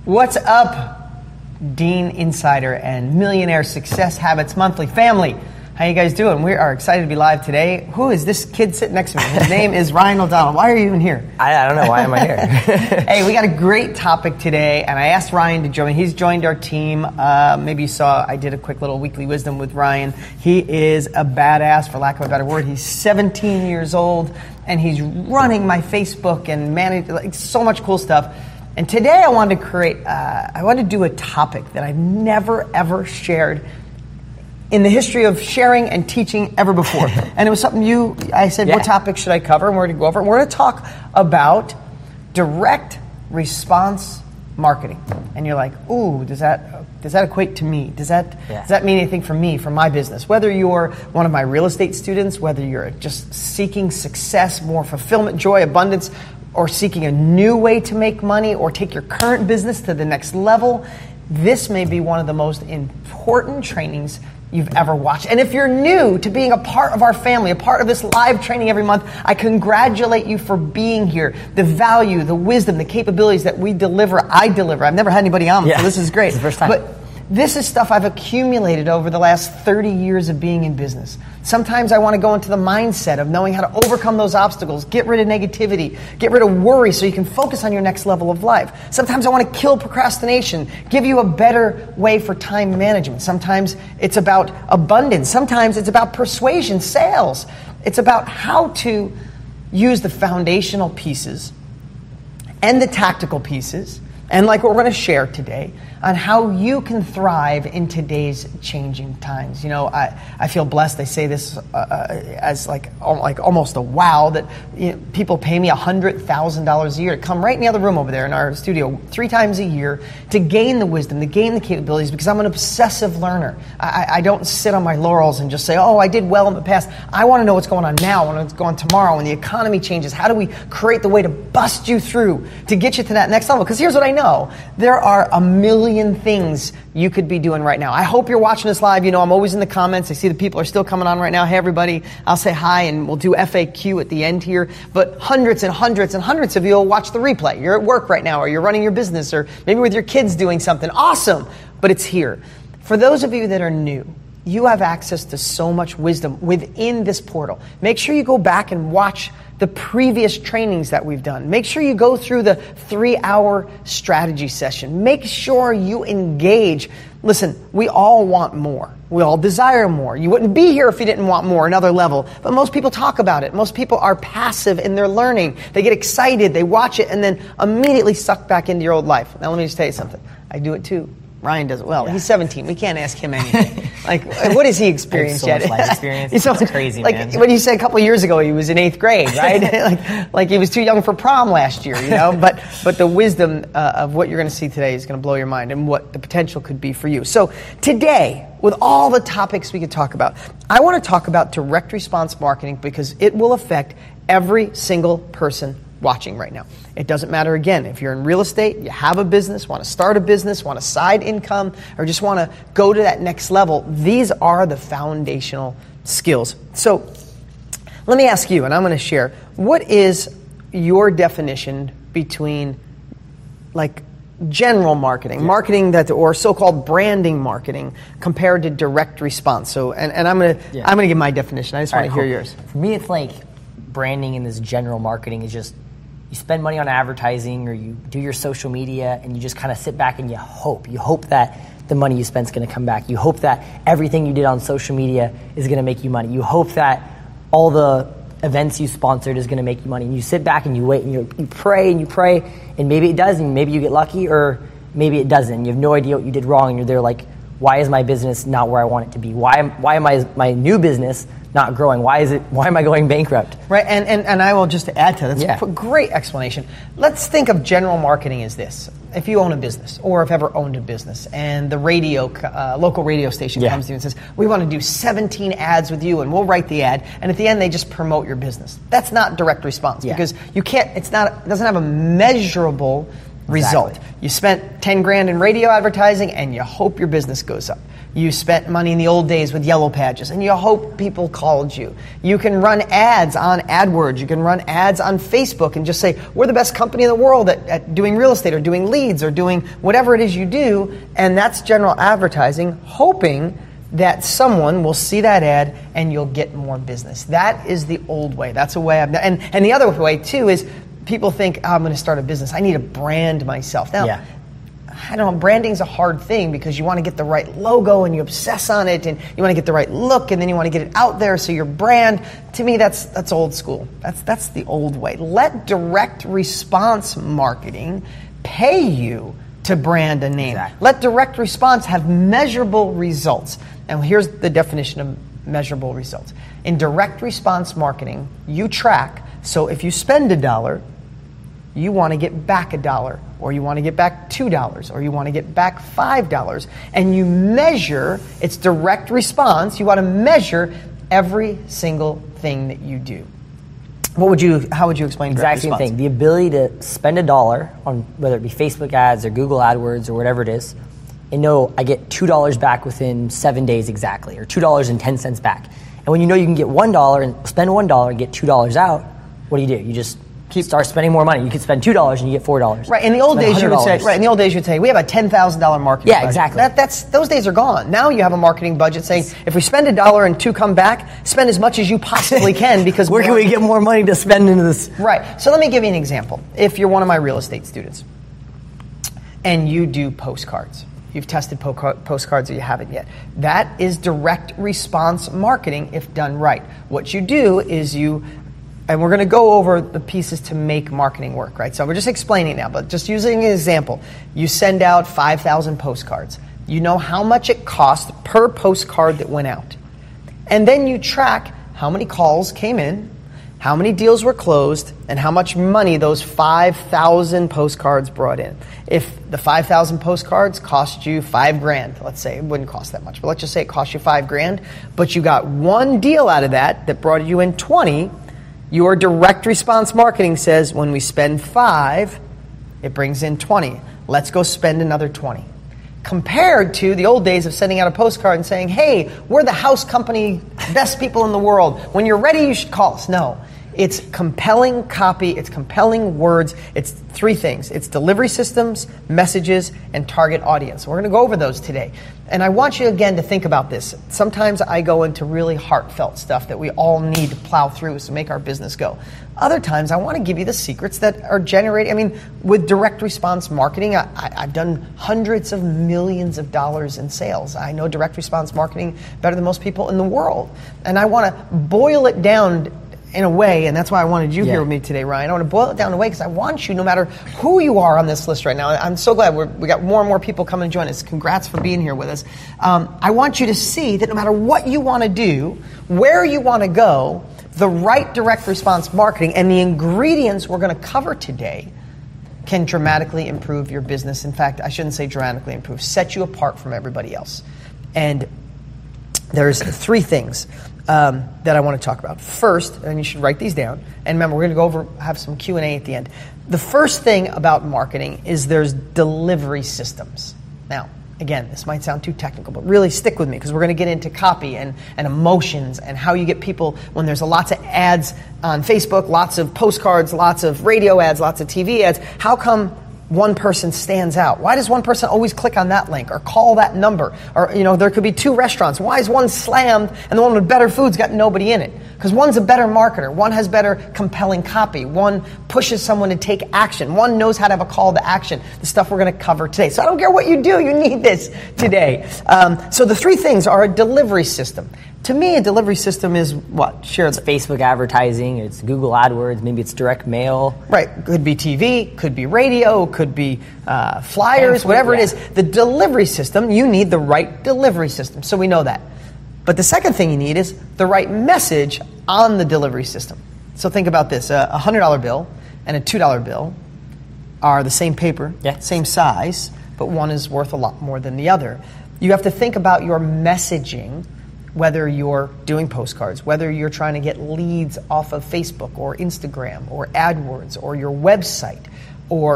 What's up, Dean Insider and Millionaire Success Habits Monthly family? How you guys doing? We are excited to be live today. Who is this kid sitting next to me? His name is Ryan O'Donnell. Why are you even here? I don't know. Why am I here? Hey, we got a great topic today, and I asked Ryan to join. He's joined our team. Maybe you saw I did a quick little weekly wisdom with Ryan. He is a badass, for lack of a better word. He's 17 years old, and he's running my Facebook and managing so much cool stuff. And today I wanted to do a topic that I've never, ever shared in the history of sharing and teaching ever before. And it was something I said, What topic should I cover? And we're going to go over it. We're going to talk about direct response marketing. And you're like, ooh, does that equate to me? Does that mean anything for me, for my business? Whether you're one of my real estate students, whether you're just seeking success, more fulfillment, joy, abundance, or seeking a new way to make money or take your current business to the next level, this may be one of the most important trainings you've ever watched. And if you're new to being a part of our family, a part of this live training every month, I congratulate you for being here. The value, the wisdom, the capabilities that we deliver, I deliver. I've never had anybody on, so this is great. It's the first time. But this is stuff I've accumulated over the last 30 years of being in business. Sometimes I want to go into the mindset of knowing how to overcome those obstacles, get rid of negativity, get rid of worry so you can focus on your next level of life. Sometimes I want to kill procrastination, give you a better way for time management. Sometimes it's about abundance. Sometimes it's about persuasion, sales. It's about how to use the foundational pieces and the tactical pieces, and like what we're going to share today, on how you can thrive in today's changing times. You know, I feel blessed. They say this as like almost a wow that people pay me $100,000 a year to come right in the other room over there in our studio 3 times a year to gain the wisdom, to gain the capabilities, because I'm an obsessive learner. I don't sit on my laurels and just say, oh, I did well in the past. I want to know what's going on now, what's going on tomorrow, when the economy changes. How do we create the way to bust you through to get you to that next level? Because here's what I know. There are a million things you could be doing right now. I hope you're watching this live. You know, I'm always in the comments. I see the people are still coming on right now. Hey, everybody. I'll say hi, and we'll do FAQ at the end here. But hundreds and hundreds and hundreds of you will watch the replay. You're at work right now, or you're running your business, or maybe with your kids doing something. Awesome. But it's here. For those of you that are new, you have access to so much wisdom within this portal. Make sure you go back and watch the previous trainings that we've done. Make sure you go through the 3-hour strategy session. Make sure you engage. Listen, we all want more. We all desire more. You wouldn't be here if you didn't want more, another level. But most people talk about it. Most people are passive in their learning. They get excited, they watch it, and then immediately suck back into your old life. Now let me just tell you something. I do it too. Ryan does it well. Yeah. He's 17. We can't ask him anything. What has he experienced yet? So much life experience. It's crazy, man. When you said a couple of years ago he was in 8th grade, right? like he was too young for prom last year, you know? But the wisdom of what you're going to see today is going to blow your mind, and what the potential could be for you. So today, with all the topics we could talk about, I want to talk about direct response marketing, because it will affect every single person watching right now. It doesn't matter, again, if you're in real estate, you have a business, want to start a business, want a side income, or just want to go to that next level. These are the foundational skills. So let me ask you, and I'm going to share, what is your definition between general marketing, or so-called branding marketing, compared to direct response? So, and I'm going to give my definition. I just want to hear yours. For me, it's like branding in this general marketing is just, you spend money on advertising, or you do your social media, and you just kind of sit back and you hope that the money you spend is going to come back. You hope that everything you did on social media is going to make you money. You hope that all the events you sponsored is going to make you money. And you sit back and you wait, and you pray, and maybe it does, and maybe you get lucky, or maybe it doesn't. You have no idea what you did wrong, and you're there like, why is my business not where I want it to be? Why am my new business not growing? Why am I going bankrupt? Right, and I will just add to that. That's a great explanation. Let's think of general marketing as this. If you own a business, or have ever owned a business, and the local radio station comes to you and says, we want to do 17 ads with you, and we'll write the ad, and at the end they just promote your business. That's not direct response, because you can't, it doesn't have a measurable result. You spent 10 grand in radio advertising, and you hope your business goes up. You spent money in the old days with yellow pages, and you hope people called you. You can run ads on AdWords. You can run ads on Facebook and just say, we're the best company in the world at doing real estate or doing leads or doing whatever it is you do. And that's general advertising, hoping that someone will see that ad and you'll get more business. That is the old way. That's a way I've done. And the other way, too, is people think, I'm going to start a business. I need to brand myself. Now, I don't know, branding's a hard thing because you want to get the right logo and you obsess on it and you want to get the right look and then you want to get it out there so your brand, to me, that's old school. That's the old way. Let direct response marketing pay you to brand a name. Exactly. Let direct response have measurable results. And here's the definition of measurable results. In direct response marketing, you track. So if you spend $1, you want to get back $1, or you want to get back $2, or you want to get back $5, and you measure its direct response. You want to measure every single thing that you do. How would you explain direct exact same response? thing? The ability to spend $1 on whether it be Facebook ads or Google AdWords or whatever it is, and know I get $2 back within 7 days exactly, or $2.10 back. And when you know you can get $1 and spend $1 and get $2 out, what do? You just start spending more money. You could spend $2 and you get $4. Right. In the old days, you would say. Right. In the old days, you'd say we have a $10,000 marketing budget. Exactly. Those days are gone. Now you have a marketing budget saying if we spend $1 and 2 come back, spend as much as you possibly can because where can we get more money to spend into this? Right. So let me give you an example. If you're one of my real estate students and you do postcards. You've tested postcards or you haven't yet. That is direct response marketing if done right. What you do is and we're going to go over the pieces to make marketing work, right? So we're just explaining now, but just using an example. You send out 5,000 postcards. You know how much it cost per postcard that went out. And then you track how many calls came in, how many deals were closed, and how much money those 5,000 postcards brought in. If the 5,000 postcards cost you $5,000, let's say it wouldn't cost that much, but let's just say it cost you $5,000, but you got one deal out of that brought you in 20. Your direct response marketing says when we spend 5, it brings in 20. Let's go spend another 20. Compared to the old days of sending out a postcard and saying, hey, we're the house company, best people in the world. When you're ready, you should call us. No. It's compelling copy, it's compelling words, it's 3 things. It's delivery systems, messages, and target audience. We're going to go over those today. And I want you again to think about this. Sometimes I go into really heartfelt stuff that we all need to plow through to make our business go. Other times I want to give you the secrets that are generating. With direct response marketing, I've done hundreds of millions of dollars in sales. I know direct response marketing better than most people in the world. And I want to boil it down in a way, and that's why I wanted you here with me today, Ryan. I want to boil it down in a way because I want you, no matter who you are on this list right now, I'm so glad we got more and more people coming to join us. Congrats for being here with us. I want you to see that no matter what you want to do, where you want to go, the right direct response marketing and the ingredients we're going to cover today can dramatically improve your business. In fact, I shouldn't say dramatically improve, set you apart from everybody else. And there's 3 things that I want to talk about. First, and you should write these down, and remember, we're going to go over, have some Q&A at the end. The first thing about marketing is there's delivery systems. Now, again, this might sound too technical, but really stick with me because we're going to get into copy and emotions and how you get people when there's lots of ads on Facebook, lots of postcards, lots of radio ads, lots of TV ads. How come one person stands out? Why does one person always click on that link or call that number? Or, there could be 2 restaurants. Why is one slammed and the one with better food's got nobody in it? Because one's a better marketer. One has better compelling copy. One pushes someone to take action. One knows how to have a call to action. The stuff we're going to cover today. So I don't care what you do. You need this today. So the 3 things are a delivery system. To me, a delivery system is what? Share It's Facebook advertising, it's Google AdWords, maybe it's direct mail. Right. Could be TV, could be radio, could be flyers, whatever it is. The delivery system, you need the right delivery system. So we know that. But the second thing you need is the right message on the delivery system. So think about this. A $100 bill and a $2 bill are the same paper, same size, but one is worth a lot more than the other. You have to think about your messaging, whether you're doing postcards, whether you're trying to get leads off of Facebook or Instagram or AdWords or your website or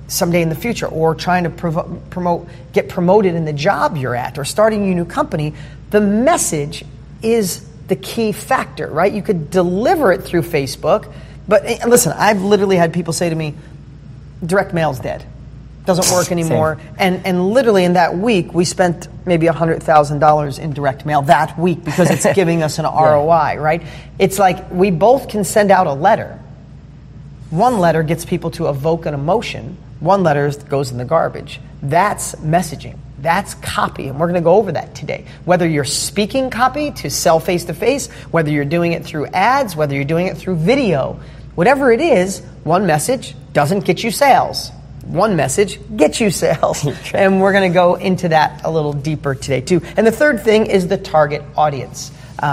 someday in the future, or trying to get promoted in the job you're at, or starting a new company, the message is the key factor, right? You could deliver it through Facebook, but listen, I've literally had people say to me, direct mail's dead. Doesn't work anymore. And literally in that week, we spent maybe $100,000 in direct mail that week because it's giving us an ROI, right? It's like we both can send out a letter. One letter gets people to evoke an emotion. One letter goes in the garbage. That's messaging. That's copy, and we're going to go over that today. Whether you're speaking copy to sell face-to-face, whether you're doing it through ads, whether you're doing it through video, whatever it is, one message doesn't get you sales. One message gets you sales. And we're going to go into that a little deeper today, too. And the third thing is the target audience.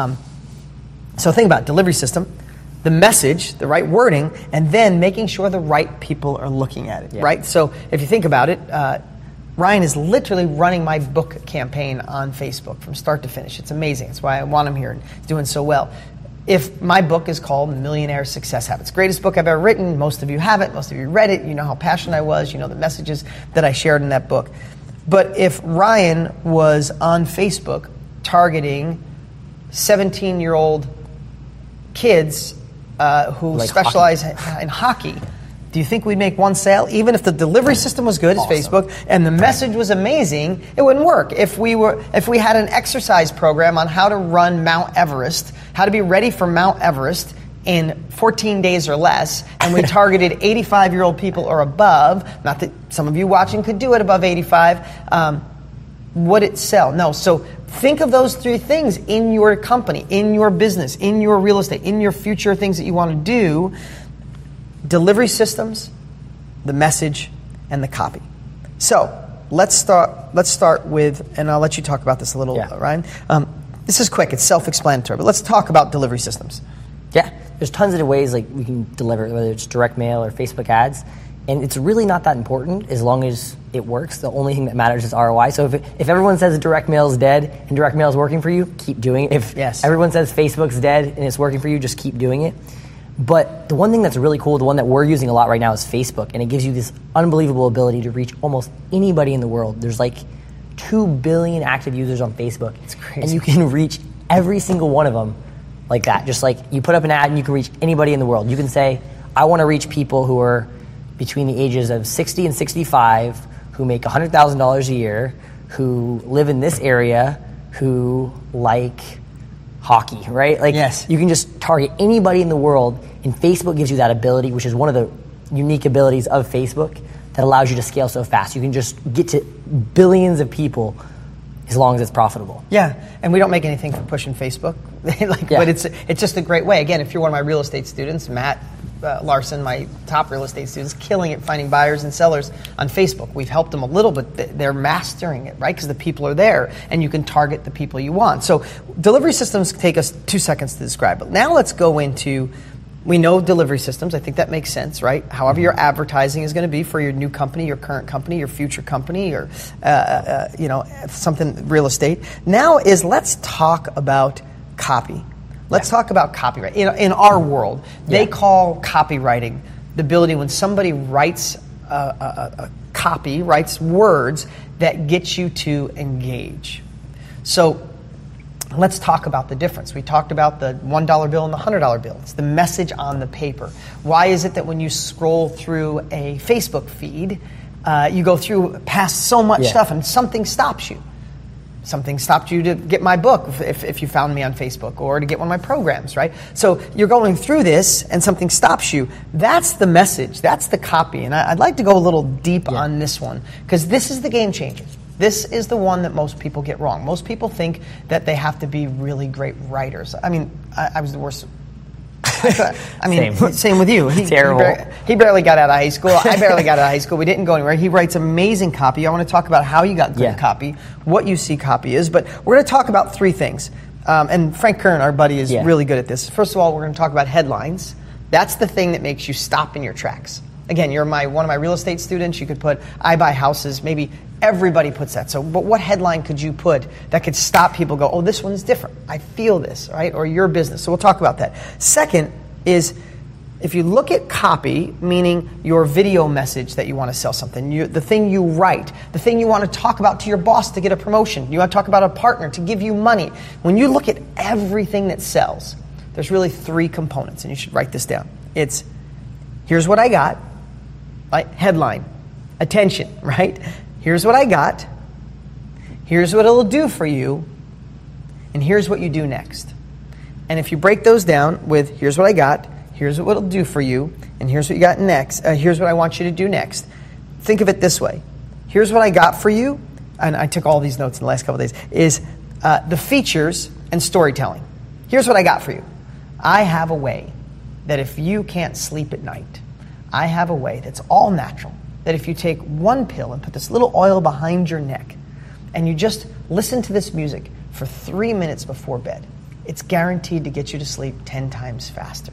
So think about it, delivery system, the message, the right wording, and then making sure the right people are looking at it, right? So if you think about it, Ryan is literally running my book campaign on Facebook from start to finish. It's amazing. That's why I want him here and he's doing so well. If my book is called Millionaire Success Habits, greatest book I've ever written. Most of you have it. Most of you read it. You know how passionate I was. You know the messages that I shared in that book. But if Ryan was on Facebook targeting 17-year-old kids who like specialize in hockey, do you think we'd make one sale? Even if the delivery system was good, as Facebook, and the message was amazing, it wouldn't work. If we had an exercise program on how to run Mount Everest, how to be ready for Mount Everest in 14 days or less, and we targeted 85-year-old people or above, not that some of you watching could do it above 85, would it sell? No. So think of those three things in your company, in your business, in your real estate, in your future things that you want to do. Delivery systems, the message, and the copy. So let's start with, and I'll let you talk about this a little, Ryan. This is quick. It's self-explanatory, but let's talk about delivery systems. Yeah, there's tons of ways like we can deliver, whether it's direct mail or Facebook ads, and it's really not that important as long as it works. The only thing that matters is ROI. So if everyone says direct mail is dead and direct mail is working for you, keep doing it. If everyone says Facebook's dead and it's working for you, just keep doing it. But the one thing that's really cool, the one that we're using a lot right now is Facebook, and it gives you this unbelievable ability to reach almost anybody in the world. There's like 2 billion active users on Facebook. It's crazy. And you can reach every single one of them like that. Just like you put up an ad and you can reach anybody in the world. You can say, I want to reach people who are between the ages of 60 and 65, who make $100,000 a year, who live in this area, who like hockey, right? Like you can just target anybody in the world, and Facebook gives you that ability, which is one of the unique abilities of Facebook that allows you to scale so fast. You can just get to billions of people as long as it's profitable. Yeah, and we don't make anything for pushing Facebook, but it's just a great way. Again, if you're one of my real estate students, Matt Larson, my top real estate students, killing it finding buyers and sellers on Facebook. We've helped them a little, but they're mastering it, right? Because the people are there, and you can target the people you want. So delivery systems take us 2 seconds to describe. But now let's go into, we know delivery systems. I think that makes sense, right? However your advertising is going to be for your new company, your current company, your future company, or something real estate. Now let's talk about copy. Let's talk about copyright. In our world, they call copywriting the ability when somebody writes a copy, writes words that get you to engage. So let's talk about the difference. We talked about the $1 bill and the $100 bill. It's the message on the paper. Why is it that when you scroll through a Facebook feed, you go through past so much stuff and something stops you? Something stopped you to get my book if you found me on Facebook, or to get one of my programs, right? So you're going through this and something stops you. That's the message. That's the copy. And I'd like to go a little deep on this one, because this is the game changer. This is the one that most people get wrong. Most people think that they have to be really great writers. I mean, I was the worst. I mean, same with you. Terrible. He barely got out of high school. I barely got out of high school. We didn't go anywhere. He writes amazing copy. I want to talk about how you got good copy, what you see copy is. But we're going to talk about 3 things. And Frank Kern, our buddy, is really good at this. First of all, we're going to talk about headlines. That's the thing that makes you stop in your tracks. Again, you're one of my real estate students. You could put, I buy houses. Maybe everybody puts that. So, but what headline could you put that could stop people go, oh, this one's different. I feel this, right? Or your business. So we'll talk about that. Second is if you look at copy, meaning your video message that you want to sell something, the thing you write, the thing you want to talk about to your boss to get a promotion, you want to talk about a partner to give you money. When you look at everything that sells, there's really 3 components, and you should write this down. It's, here's what I got, right? Headline, attention, right? Here's what I got, here's what it'll do for you, and here's what you do next. And if you break those down with, here's what I got, here's what it'll do for you, and here's what you got next. Here's what I want you to do next. Think of it this way. Here's what I got for you, and I took all these notes in the last couple of days, is the features and storytelling. Here's what I got for you. I have a way that if you can't sleep at night, I have a way that's all natural, that if you take one pill and put this little oil behind your neck, and you just listen to this music for 3 minutes before bed, it's guaranteed to get you to sleep 10 times faster.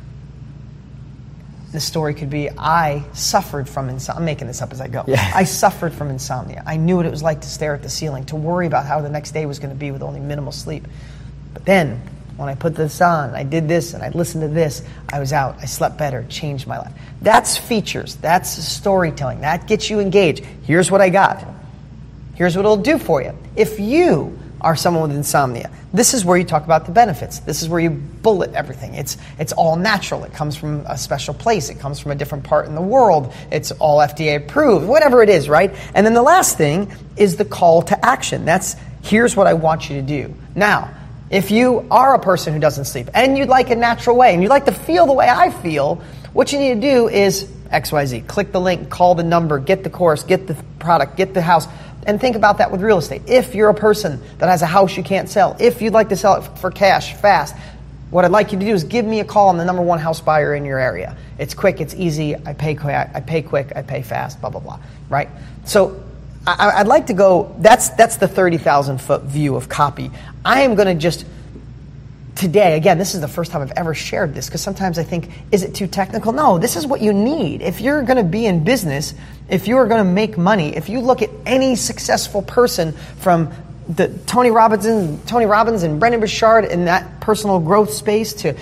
The story could be, I suffered from insomnia. I'm making this up as I go. Yeah. I suffered from insomnia. I knew what it was like to stare at the ceiling, to worry about how the next day was going to be with only minimal sleep. But then, when I put this on, I did this, and I listened to this, I was out, I slept better, changed my life. That's features. That's storytelling. That gets you engaged. Here's what I got. Here's what it'll do for you. If you are someone with insomnia, this is where you talk about the benefits. This is where you bullet everything. It's all natural. It comes from a special place. It comes from a different part in the world. It's all FDA approved, whatever it is, right? And then the last thing is the call to action. That's, here's what I want you to do. Now, if you are a person who doesn't sleep and you'd like a natural way and you'd like to feel the way I feel, what you need to do is XYZ. Click the link, call the number, get the course, get the product, get the house. And think about that with real estate. If you're a person that has a house you can't sell, if you'd like to sell it for cash fast, what I'd like you to do is give me a call. I'm the number 1 house buyer in your area. It's quick, it's easy, I pay quick, I pay fast, blah, blah, blah, right? So I'd like to go, that's the 30,000-foot view of copy. I am going to just, today, again, this is the first time I've ever shared this, because sometimes I think, is it too technical? No, this is what you need. If you're going to be in business, if you are going to make money, if you look at any successful person from the Tony Robbins and Brendon Burchard in that personal growth space to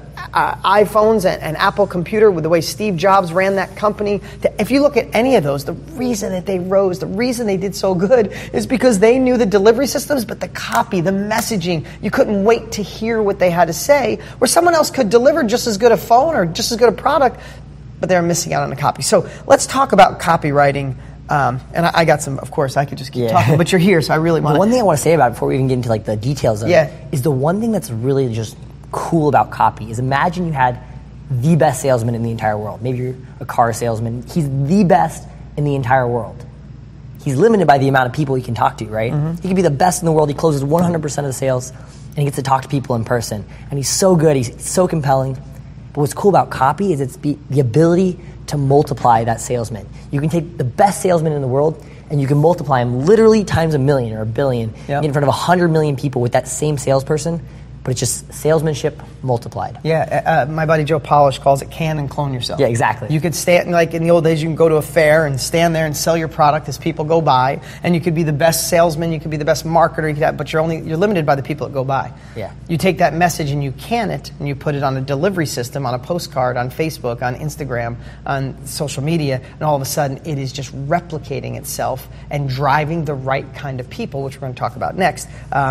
iPhones and Apple Computer with the way Steve Jobs ran that company. If you look at any of those, the reason that they rose, the reason they did so good is because they knew the delivery systems, but the copy, the messaging, you couldn't wait to hear what they had to say, where someone else could deliver just as good a phone or just as good a product, but they were missing out on the copy. So let's talk about copywriting. And I got some, of course, I could just keep talking, but you're here, so I really want to. The one thing I want to say about it before we even get into like the details of it is the one thing that's really just cool about copy is imagine you had the best salesman in the entire world. Maybe you're a car salesman. He's the best in the entire world. He's limited by the amount of people he can talk to, right? Mm-hmm. He can be the best in the world. He closes 100% of the sales, and he gets to talk to people in person. And he's so good. He's so compelling. But what's cool about copy is it's the ability to multiply that salesman. You can take the best salesman in the world and you can multiply him literally times 1,000,000 or 1,000,000,000 in front of 100 million people with that same salesperson, but it's just salesmanship multiplied. Yeah, my buddy Joe Polish calls it can and clone yourself. Yeah, exactly. You could stand, like in the old days, you can go to a fair and stand there and sell your product as people go by, and you could be the best salesman, you could be the best marketer, you could have, but you're limited by the people that go by. Yeah. You take that message and you can it, and you put it on a delivery system, on a postcard, on Facebook, on Instagram, on social media, and all of a sudden it is just replicating itself and driving the right kind of people, which we're going to talk about next.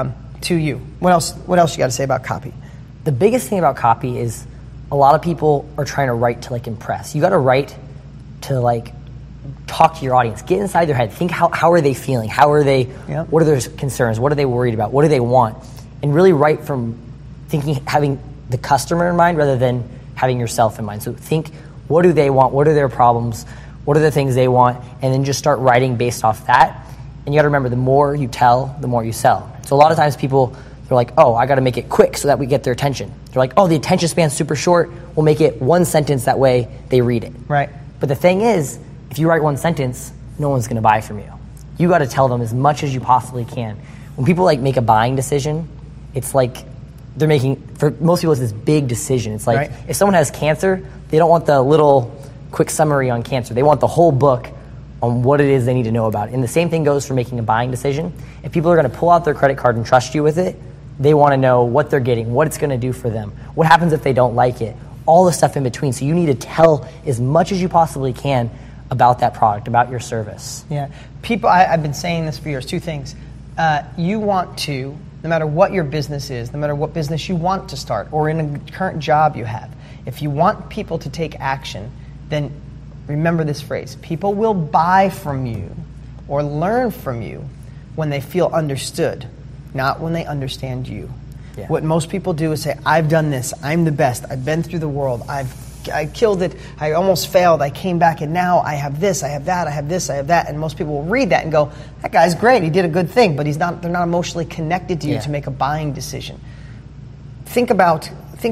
To you. What else you got to say about copy? The biggest thing about copy is a lot of people are trying to write to like impress. You got to write to like talk to your audience. Get inside their head. Think how are they feeling? How are they what are their concerns? What are they worried about? What do they want? And really write from having the customer in mind rather than having yourself in mind. So think, what do they want? What are their problems? What are the things they want? And then just start writing based off that. And you got to remember, the more you tell, the more you sell. So a lot of times people, they're like, oh, I got to make it quick so that we get their attention. They're like, oh, the attention span's super short. We'll make it one sentence, that way they read it. Right. But the thing is, if you write one sentence, no one's going to buy from you. You got to tell them as much as you possibly can. When people like make a buying decision, it's like they're making, for most people, it's this big decision. It's like if someone has cancer, they don't want the little quick summary on cancer. They want the whole book on what it is they need to know about it. And the same thing goes for making a buying decision. If people are going to pull out their credit card and trust you with it, they want to know what they're getting, what it's going to do for them, what happens if they don't like it. all the stuff in between. So you need to tell as much as you possibly can about that product, about your service. Yeah. People, I've been saying this for years, two things. You want to, no matter what your business is, no matter what business you want to start, or in a current job you have, if you want people to take action, then remember this phrase: people will buy from you or learn from you when they feel understood, not when they understand you. Yeah. What most people do is say, I've done this, I'm the best, I've been through the world, I killed it, I almost failed, I came back, and now I have this, I have that, I have this, I have that. And most people will read that and go, that guy's great, he did a good thing, but they're not emotionally connected to you to make a buying decision. Think about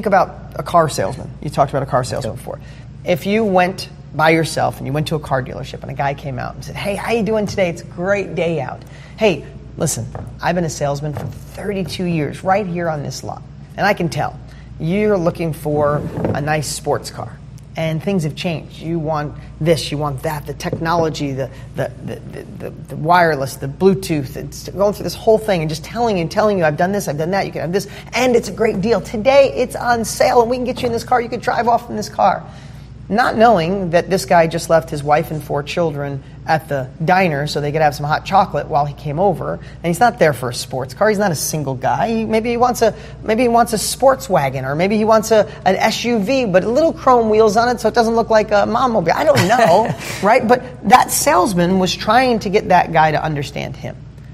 a car salesman. You talked about a car salesman before. If you went by yourself and you went to a car dealership and a guy came out and said, hey, how you doing today? It's a great day out. Hey, listen, I've been a salesman for 32 years right here on this lot, and I can tell you're looking for a nice sports car, and things have changed. You want this, you want that, the technology, the wireless, the Bluetooth. It's going through this whole thing and just telling you, I've done this, I've done that, you can have this, and it's a great deal. Today it's on sale, and we can get you in this car. You could drive off in this car. Not knowing that this guy just left his wife and 4 children at the diner so they could have some hot chocolate while he came over, and he's not there for a sports car. He's not a single guy. Maybe he wants a sports wagon, or maybe he wants an SUV, but little chrome wheels on it so it doesn't look like a mom-mobile. I don't know, right? But that salesman was trying to get that guy to understand him.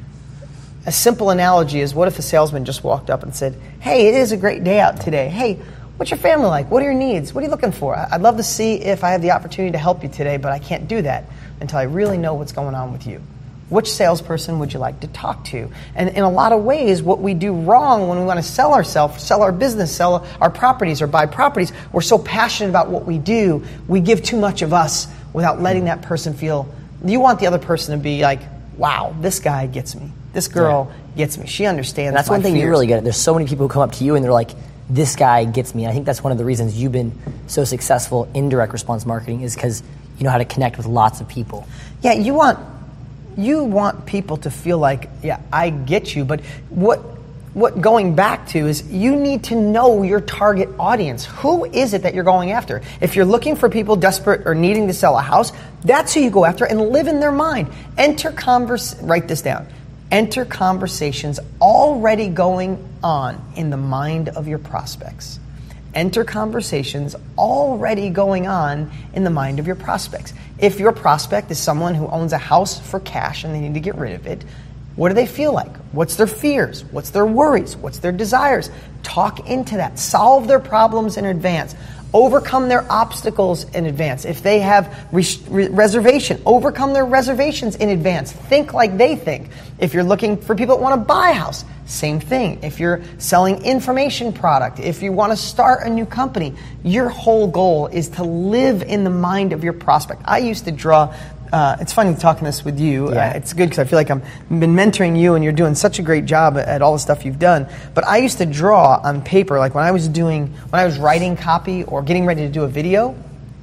A simple analogy is, what if the salesman just walked up and said, hey, it is a great day out today. Hey, what's your family like? What are your needs? What are you looking for? I'd love to see if I have the opportunity to help you today, but I can't do that until I really know what's going on with you. Which salesperson would you like to talk to? And in a lot of ways, what we do wrong when we want to sell ourselves, sell our business, sell our properties, or buy properties, we're so passionate about what we do, we give too much of us without letting that person feel. You want the other person to be like, wow, this guy gets me. This girl gets me. She understands. And that's one thing you really get. There's so many people who come up to you and they're like, this guy gets me. And I think that's one of the reasons you've been so successful in direct response marketing, is because you know how to connect with lots of people. Yeah, you want people to feel like, yeah, I get you. But what going back to is, you need to know your target audience. Who is it that you're going after? If you're looking for people desperate or needing to sell a house, that's who you go after, and live in their mind. Write this down. Enter conversations already going on in the mind of your prospects. Enter conversations already going on in the mind of your prospects. If your prospect is someone who owns a house for cash and they need to get rid of it, what do they feel like? What's their fears? What's their worries? What's their desires? Talk into that. Solve their problems in advance. Overcome their obstacles in advance. If they have reservation, overcome their reservations in advance. Think like they think. If you're looking for people that want to buy a house, same thing. If you're selling information product, if you want to start a new company, your whole goal is to live in the mind of your prospect. I used to draw. It's funny talking this with you. Yeah. It's good because I feel like I've been mentoring you, and you're doing such a great job at all the stuff you've done. But I used to draw on paper, like when I was writing copy or getting ready to do a video,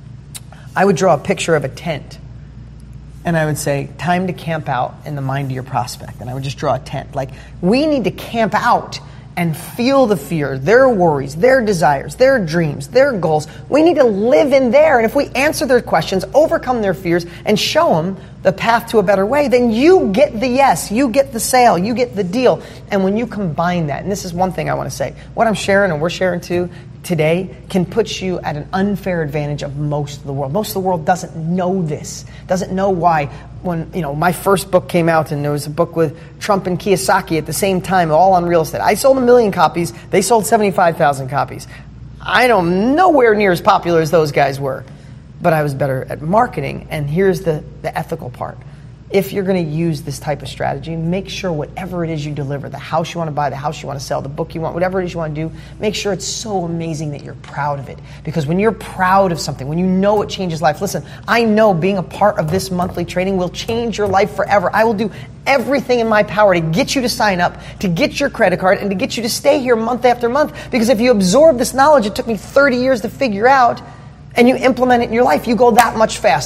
I would draw a picture of a tent. And I would say, time to camp out in the mind of your prospect. And I would just draw a tent. Like, we need to camp out and feel the fear, their worries, their desires, their dreams, their goals. We need to live in there. And if we answer their questions, overcome their fears, and show them the path to a better way, then you get the yes, you get the sale, you get the deal. And when you combine that, and this is one thing I want to say, what I'm sharing and we're sharing too today can put you at an unfair advantage of most of the world. Most of the world doesn't know this, doesn't know why. When my first book came out, and there was a book with Trump and Kiyosaki at the same time, all on real estate. I sold 1 million copies. They sold 75,000 copies. I don't nowhere near as popular as those guys were, but I was better at marketing. And here's the ethical part. If you're going to use this type of strategy, make sure whatever it is you deliver, the house you want to buy, the house you want to sell, the book you want, whatever it is you want to do, make sure it's so amazing that you're proud of it. Because when you're proud of something, when you know it changes life, listen, I know being a part of this monthly training will change your life forever. I will do everything in my power to get you to sign up, to get your credit card, and to get you to stay here month after month. Because if you absorb this knowledge, it took me 30 years to figure out, and you implement it in your life, you go that much faster.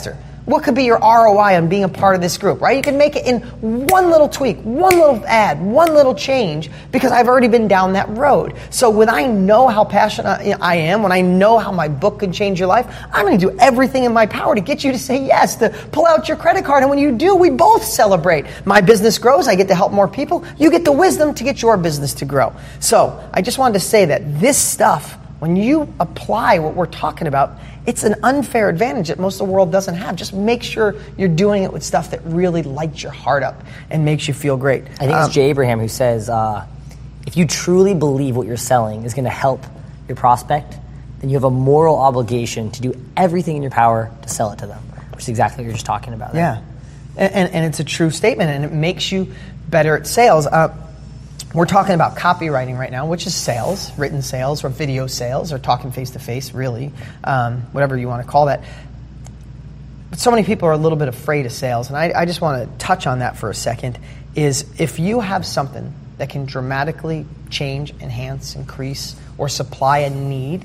What could be your ROI on being a part of this group, right? You can make it in one little tweak, one little ad, one little change, because I've already been down that road. So when I know how passionate I am, when I know how my book could change your life, I'm going to do everything in my power to get you to say yes, to pull out your credit card. And when you do, we both celebrate. My business grows. I get to help more people. You get the wisdom to get your business to grow. So I just wanted to say that this stuff, when you apply what we're talking about, it's an unfair advantage that most of the world doesn't have. Just make sure you're doing it with stuff that really lights your heart up and makes you feel great. I think it's Jay Abraham who says, if you truly believe what you're selling is going to help your prospect, then you have a moral obligation to do everything in your power to sell it to them, which is exactly what you're just talking about. Yeah, and it's a true statement, and it makes you better at sales. We're talking about copywriting right now, which is sales, written sales or video sales or talking face-to-face, really, whatever you want to call that. But so many people are a little bit afraid of sales, and I just want to touch on that for a second, is if you have something that can dramatically change, enhance, increase, or supply a need,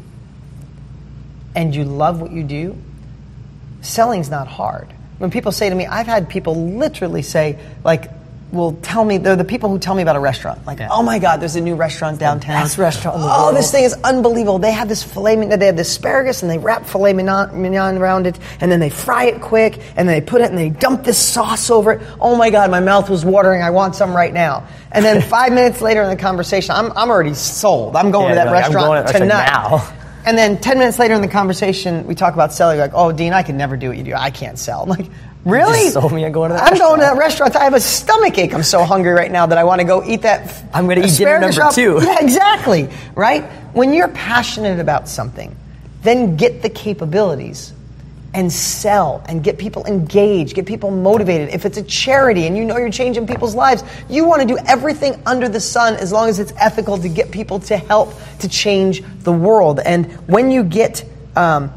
and you love what you do, selling's not hard. When people say to me, I've had people literally say, like, will tell me, they're the people who tell me about a restaurant. Like, oh my God, there's a new restaurant downtown. Best restaurant in the world. world. This thing is unbelievable. They have this they have this asparagus and they wrap filet mignon around it, and then they fry it quick, and then they put it and they dump this sauce over it. Oh my God, my mouth was watering. I want some right now. And then 5 minutes later in the conversation, I'm already sold. I'm going to that restaurant tonight. Now. And then 10 minutes later in the conversation, we talk about selling. Like, oh, Dean, I could never do what you do. I can't sell. I'm like, really? You just sold me on going to that I'm restaurant. going to that restaurant. I have a stomach ache. I'm so hungry right now that I want to go eat that. I'm going to eat dinner number 2. Yeah, exactly. Right? When you're passionate about something, then get the capabilities and sell and get people engaged, get people motivated. If it's a charity and you know you're changing people's lives, you want to do everything under the sun as long as it's ethical to get people to help to change the world. And when you get to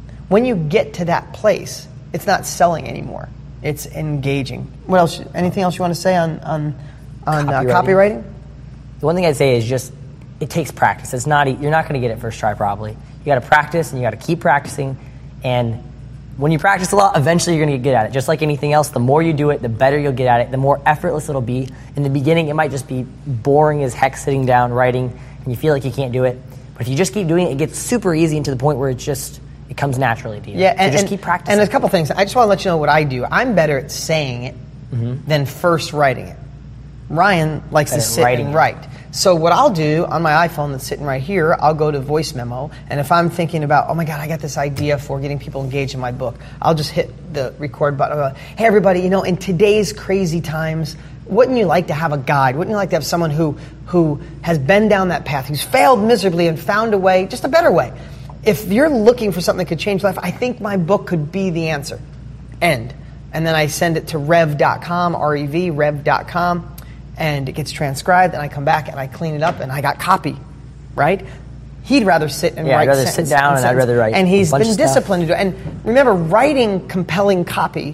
that place, it's not selling anymore. It's engaging. What else? Anything else you want to say on copywriting? The one thing I'd say is just it takes practice. It's not you're not going to get it first try probably. You got to practice and you got to keep practicing. And when you practice a lot, eventually you're going to get good at it. Just like anything else, the more you do it, the better you'll get at it. The more effortless it'll be. In the beginning, it might just be boring as heck sitting down writing, and you feel like you can't do it. But if you just keep doing it, it gets super easy and to the point where it comes naturally to you. Yeah, so just keep practicing. And there's a couple things. I just want to let you know what I do. I'm better at saying it than first writing it. Ryan likes to sit and write. So what I'll do on my iPhone that's sitting right here, I'll go to voice memo, and if I'm thinking about, oh my God, I got this idea for getting people engaged in my book, I'll just hit the record button. I'll go, hey everybody, in today's crazy times, wouldn't you like to have a guide? Wouldn't you like to have someone who has been down that path, who's failed miserably and found a way, just a better way? If you're looking for something that could change life, I think my book could be the answer. End. And then I send it to rev.com, R-E-V, rev.com. And it gets transcribed, and I come back and I clean it up, and I got copy, right? He'd rather sit and write. I'd rather sit down and I'd rather write. And he's been disciplined to do it. And remember, writing compelling copy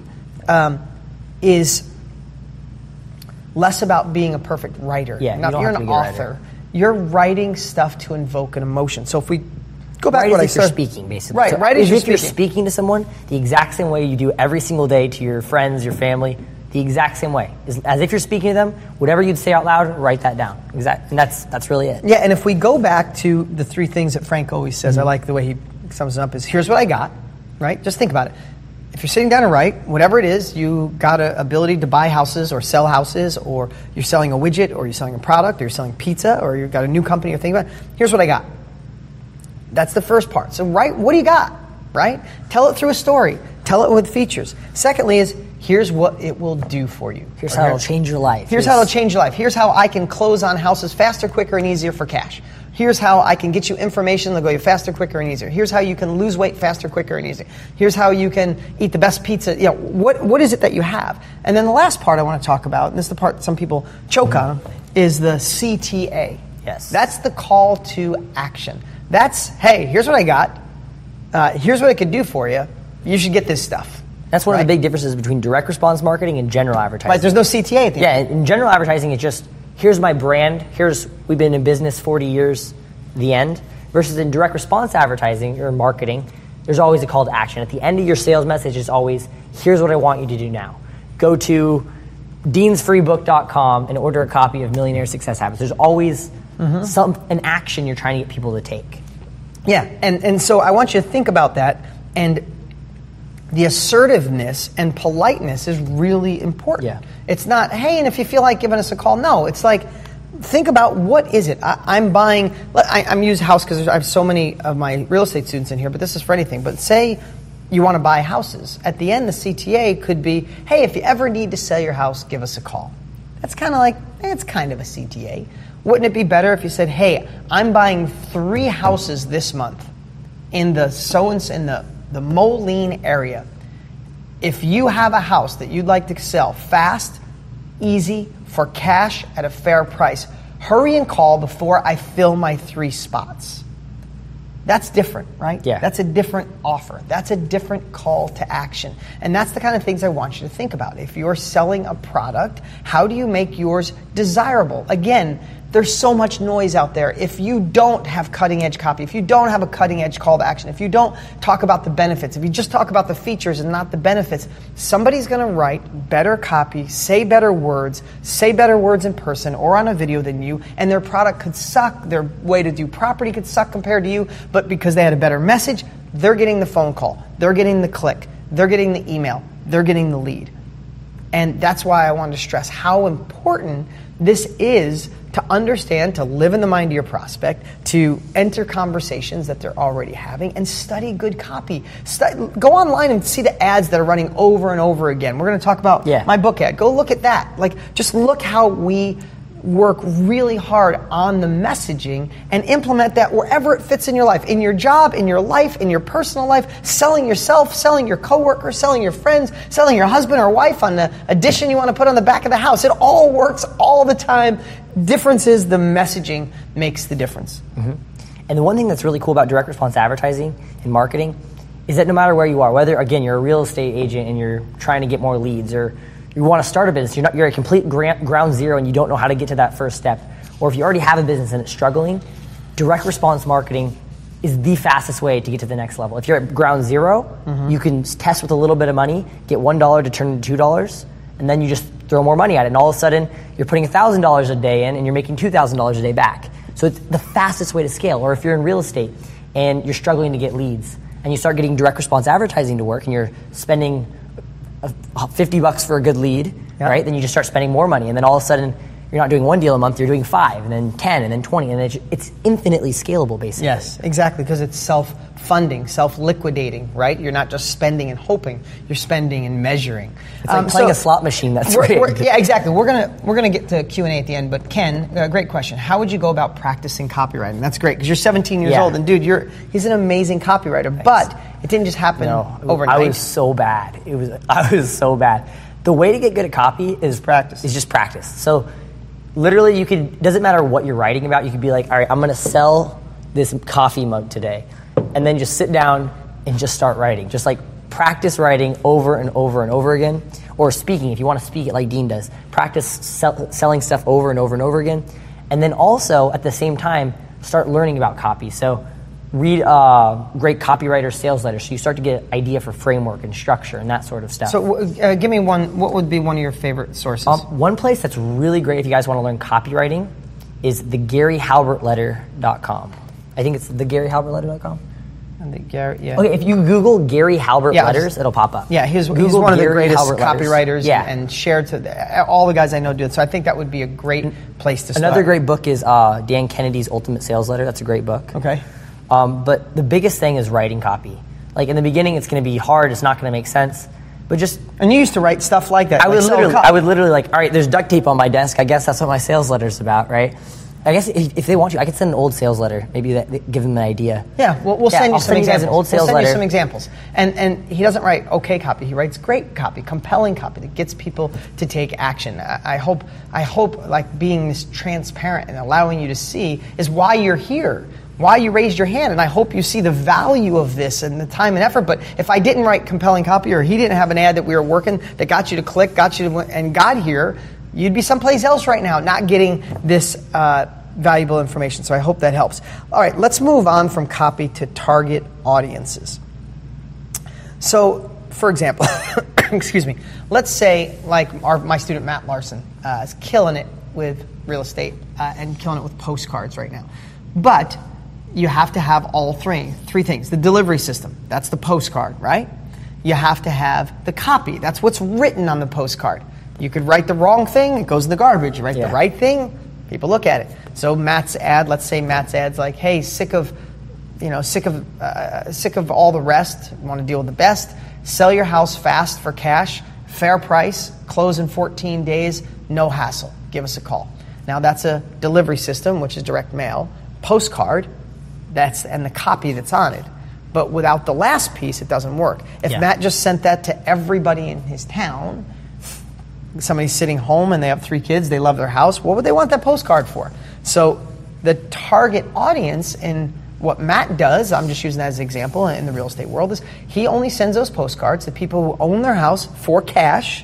is less about being a perfect writer. Yeah, now, you're an author. You're writing stuff to invoke an emotion. So if we go back to what I said, you're speaking, basically. Right, so right as you're speaking to someone, the exact same way you do every single day to your friends, your family. The exact same way. As if you're speaking to them, whatever you'd say out loud, write that down. And that's really it. Yeah, and if we go back to the 3 things that Frank always says, I like the way he sums it up, is here's what I got, right? Just think about it. If you're sitting down to write, whatever it is, you got an ability to buy houses or sell houses, or you're selling a widget, or you're selling a product, or you're selling pizza, or you've got a new company you're thinking about. Here's what I got. That's the first part. So write, what do you got, right? Tell it through a story. Tell it with features. Secondly is, here's what it will do for you. Here's how it'll change your life. Here's how it'll change your life. Here's how I can close on houses faster, quicker, and easier for cash. Here's how I can get you information that'll go faster, quicker, and easier. Here's how you can lose weight faster, quicker, and easier. Here's how you can eat the best pizza. What is it that you have? And then the last part I want to talk about, and this is the part some people choke on, is the CTA. Yes. That's the call to action. That's, hey, here's what I got. Here's what it could do for you. You should get this stuff. That's one of the big differences between direct response marketing and general advertising. Right, there's no CTA at the end. Yeah, in general advertising, it's just, here's my brand, we've been in business 40 years, the end. Versus in direct response advertising or marketing, there's always a call to action. At the end of your sales message is always, here's what I want you to do now. Go to deansfreebook.com and order a copy of Millionaire Success Habits. There's always an action you're trying to get people to take. Yeah, and so I want you to think about that, and the assertiveness and politeness is really important. Yeah. It's not, hey, and if you feel like giving us a call, no. It's like, think about what is it? I'm using house because I have so many of my real estate students in here, but this is for anything. But say you want to buy houses. At the end, the CTA could be, hey, if you ever need to sell your house, give us a call. That's kind of like, it's kind of a CTA. Wouldn't it be better if you said, hey, I'm buying 3 houses this month in the Moline area. If you have a house that you'd like to sell fast, easy, for cash at a fair price, hurry and call before I fill my 3 spots. That's different, right? Yeah. That's a different offer. That's a different call to action. And that's the kind of things I want you to think about. If you're selling a product, how do you make yours desirable? Again, there's so much noise out there. If you don't have cutting edge copy, if you don't have a cutting edge call to action, if you don't talk about the benefits, if you just talk about the features and not the benefits, somebody's going to write better copy, say better words in person or on a video than you, and their product could suck. Their way to do property could suck compared to you, but because they had a better message, they're getting the phone call, they're getting the click, they're getting the email, they're getting the lead. And that's why I wanted to stress how important this is to understand, to live in the mind of your prospect, to enter conversations that they're already having, and study good copy. Go online and see the ads that are running over and over again. We're going to talk about my book ad. Go look at that. Just look how we work really hard on the messaging and implement that wherever it fits in your life, in your job, in your life, in your personal life, selling yourself, selling your coworkers, selling your friends, selling your husband or wife on the addition you want to put on the back of the house. It all works all the time. Difference is the messaging makes the difference. Mm-hmm. And the one thing that's really cool about direct response advertising and marketing is that no matter where you are, whether, again, you're a real estate agent and you're trying to get more leads, or you want to start a business, you're a complete ground zero and you don't know how to get to that first step, or if you already have a business and it's struggling, direct response marketing is the fastest way to get to the next level. If you're at ground zero, you can test with a little bit of money, get $1 to turn into $2, and then you just throw more money at it, and all of a sudden you're putting $1,000 a day in and you're making $2,000 a day back. So it's the fastest way to scale. Or if you're in real estate and you're struggling to get leads and you start getting direct response advertising to work and you're spending $50 for a good lead, right? Then you just start spending more money, and then all of a sudden you're not doing 1 deal a month, you're doing 5, and then 10, and then 20, and it's infinitely scalable, basically. Yes, exactly, because it's self-funding, self-liquidating, right? You're not just spending and hoping, you're spending and measuring. It's like playing a slot machine that's rigged. Yeah, exactly. We're gonna get to Q&A at the end, but Ken, great question. How would you go about practicing copywriting? That's great, because you're 17 years old, and dude, he's an amazing copywriter, Thanks. But it didn't just happen overnight. I was so bad. I was so bad. The way to get good at copy is practice. Is just practice. So literally, doesn't matter what you're writing about, you could be like, all right, I'm going to sell this coffee mug today. And then just sit down and just start writing. Just like practice writing over and over and over again. Or speaking, if you want to speak it like Dean does. Practice selling stuff over and over and over again. And then also, at the same time, start learning about copy. So read great copywriter sales letters, so you start to get an idea for framework and structure and that sort of stuff. So give me one. What would be one of your favorite sources? One place that's really great if you guys want to learn copywriting is thegaryhalbertletter.com. I think it's thegaryhalbertletter.com. Okay, if you Google Gary Halbert letters, it'll pop up. Yeah, he's one of the greatest copywriters and shared to all the guys I know do it. So I think that would be a great place to start. Another great book is Dan Kennedy's Ultimate Sales Letter. That's a great book. Okay. But the biggest thing is writing copy. Like in the beginning, it's going to be hard. It's not going to make sense. But and you used to write stuff like that. I would literally like, all right, there's duct tape on my desk. I guess that's what my sales letter's about, right? I guess if they want you, I could send an old sales letter. Maybe give them an idea. Yeah, we'll send you some examples. You guys an old sales letter. We'll send you some examples. And he doesn't write okay copy. He writes great copy, compelling copy that gets people to take action. I hope like being this transparent and allowing you to see is why you're here. Why you raised your hand, and I hope you see the value of this and the time and effort. But if I didn't write compelling copy, or he didn't have an ad that we were working that got you to click, and got here, you'd be someplace else right now, not getting this valuable information. So I hope that helps. All right, let's move on from copy to target audiences. So, for example, excuse me, let's say like my student Matt Larson is killing it with real estate and killing it with postcards right now. But you have to have all three things. The delivery system, that's the postcard, right? You have to have the copy. That's what's written on the postcard. You could write the wrong thing, it goes in the garbage. You write the right thing, people look at it. So Matt's ad, let's say Matt's ad's like, hey, sick of all the rest, want to deal with the best, sell your house fast for cash, fair price, close in 14 days, no hassle. Give us a call. Now that's a delivery system, which is direct mail. Postcard, and the copy that's on it. But without the last piece, it doesn't work. If Matt just sent that to everybody in his town, somebody's sitting home and they have 3 kids, they love their house, what would they want that postcard for? So the target audience in what Matt does, I'm just using that as an example in the real estate world, is he only sends those postcards to people who own their house for cash.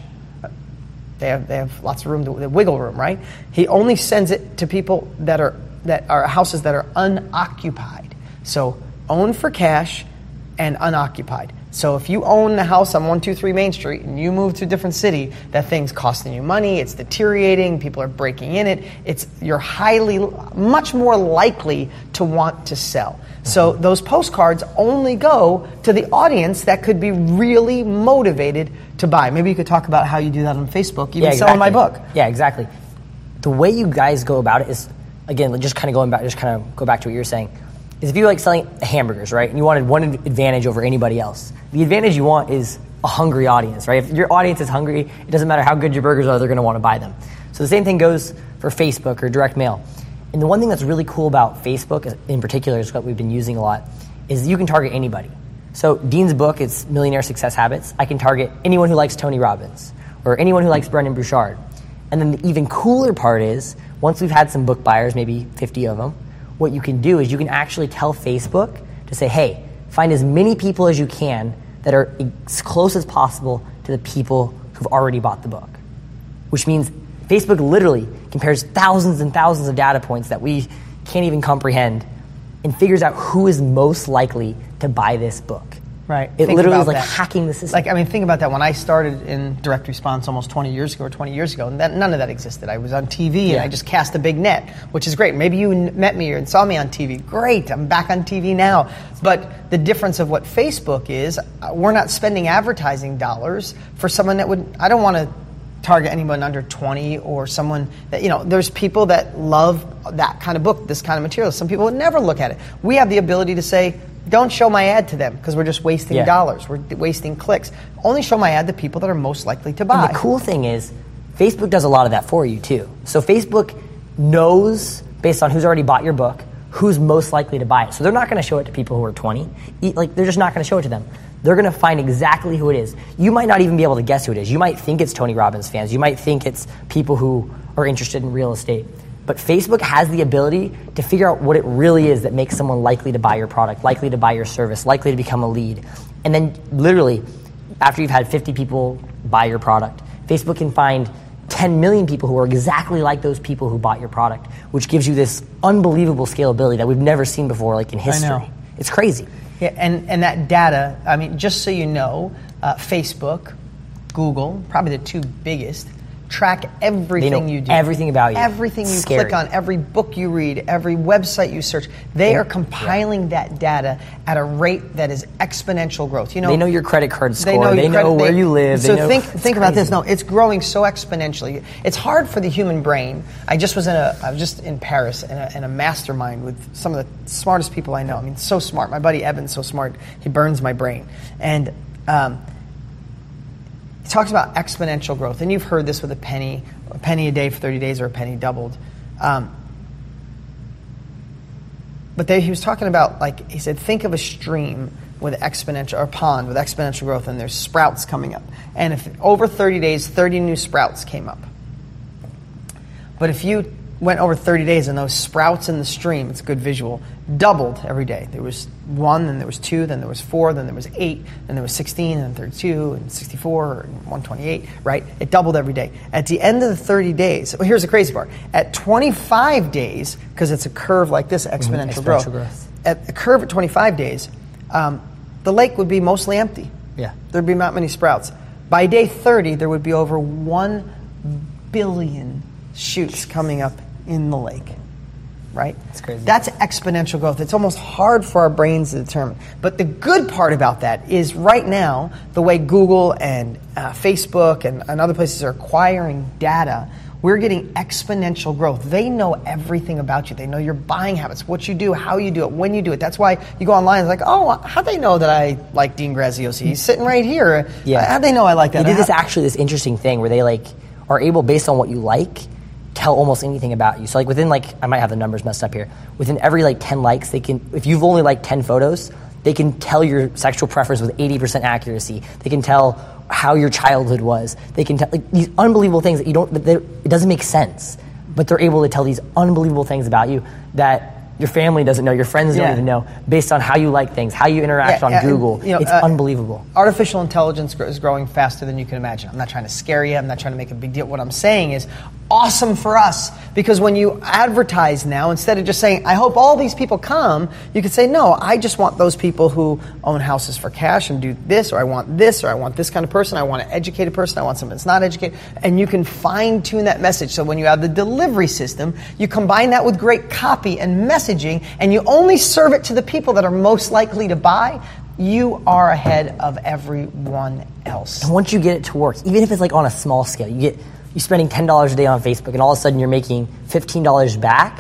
They have lots of room, the wiggle room, right? He only sends it to people that are houses that are unoccupied. So owned for cash and unoccupied. So if you own the house on 123 Main Street and you move to a different city, that thing's costing you money, it's deteriorating, people are breaking in it, you're much more likely to want to sell. So those postcards only go to the audience that could be really motivated to buy. Maybe you could talk about how you do that on Facebook, even selling my book. Yeah, exactly. The way you guys go about it is, again, just kind of go back to what you were saying, is if you like selling hamburgers, right, and you wanted one advantage over anybody else, the advantage you want is a hungry audience, right? If your audience is hungry, it doesn't matter how good your burgers are, they're going to want to buy them. So the same thing goes for Facebook or direct mail. And the one thing that's really cool about Facebook in particular is what we've been using a lot, is you can target anybody. So Dean's book, it's Millionaire Success Habits. I can target anyone who likes Tony Robbins or anyone who likes Brendon Burchard. And then the even cooler part is, once we've had some book buyers, maybe 50 of them, what you can do is you can actually tell Facebook to say, hey, find as many people as you can that are as close as possible to the people who've already bought the book. Which means Facebook literally compares thousands and thousands of data points that we can't even comprehend and figures out who is most likely to buy this book. Right. It literally is like hacking the system. Think about that. When I started in direct response almost 20 years ago, none of that existed. I was on TV and I just cast a big net, which is great. Maybe you met me and saw me on TV. Great, I'm back on TV now. But the difference of what Facebook is, we're not spending advertising dollars for someone I don't want to target anyone under 20 or someone that, there's people that love that kind of book, this kind of material. Some people would never look at it. We have the ability to say, don't show my ad to them because we're just wasting dollars. We're wasting clicks. Only show my ad to people that are most likely to buy. And the cool thing is, Facebook does a lot of that for you too. So Facebook knows, based on who's already bought your book, who's most likely to buy it. So they're not going to show it to people who are 20. They're just not going to show it to them. They're going to find exactly who it is. You might not even be able to guess who it is. You might think it's Tony Robbins fans. You might think it's people who are interested in real estate. But Facebook has the ability to figure out what it really is that makes someone likely to buy your product, likely to buy your service, likely to become a lead. And then literally, after you've had 50 people buy your product, Facebook can find 10 million people who are exactly like those people who bought your product, which gives you this unbelievable scalability that we've never seen before, like in history. I know. It's crazy. Yeah, and that data, just so you know, Facebook, Google, probably the two biggest, track everything you do. Everything about you. Everything you click on, every book you read, every website you search. They are compiling that data at a rate that is exponential growth. They know your credit card score. They know where you live. So think about this. No, it's growing so exponentially. It's hard for the human brain. I was just in Paris in a mastermind with some of the smartest people I know. So smart. My buddy Evan's so smart. He burns my brain. And he talks about exponential growth, and you've heard this with a penny a day for 30 days or a penny doubled. But he was talking about, he said, think of a stream with exponential, or a pond with exponential growth, and there's sprouts coming up. And if over 30 days, 30 new sprouts came up. But if you went over 30 days and those sprouts in the stream, it's a good visual, doubled every day. There was 1, then there was 2, then there was 4, then there was 8, then there was 16, and 32, and 64, and 128, right? It doubled every day. At the end of the 30 days, here's the crazy part. At 25 days, because it's a curve like this, exponential growth. At the curve at 25 days, the lake would be mostly empty. Yeah. There'd be not many sprouts. By day 30, there would be over 1 billion shoots coming up in the lake. Right? That's crazy. That's exponential growth. It's almost hard for our brains to determine. But the good part about that is right now, the way Google and Facebook and other places are acquiring data, we're getting exponential growth. They know everything about you. They know your buying habits, what you do, how you do it, when you do it. That's why you go online and it's like, oh, how'd they know that I like Dean Graziosi? He's sitting right here. Yeah. How'd they know I like that? They did this interesting thing where they are able, based on what you like, tell almost anything about you. So within I might have the numbers messed up here. Within every 10 likes, they can, if you've only liked 10 photos, they can tell your sexual preference with 80% accuracy. They can tell how your childhood was. They can tell these unbelievable things it doesn't make sense, but they're able to tell these unbelievable things about you that your family doesn't know, your friends don't even know, based on how you like things, how you interact on Google. It's unbelievable. Artificial intelligence is growing faster than you can imagine. I'm not trying to scare you. I'm not trying to make a big deal. What I'm saying is awesome for us, because when you advertise now, instead of just saying, I hope all these people come, you could say, no, I just want those people who own houses for cash and do this, or I want this kind of person, I want an educated person, I want someone that's not educated, and you can fine tune that message. So when you have the delivery system, you combine that with great copy and messaging, and you only serve it to the people that are most likely to buy, you are ahead of everyone else. And once you get it to work, even if it's on a small scale, you're spending $10 a day on Facebook, and all of a sudden you're making $15 back.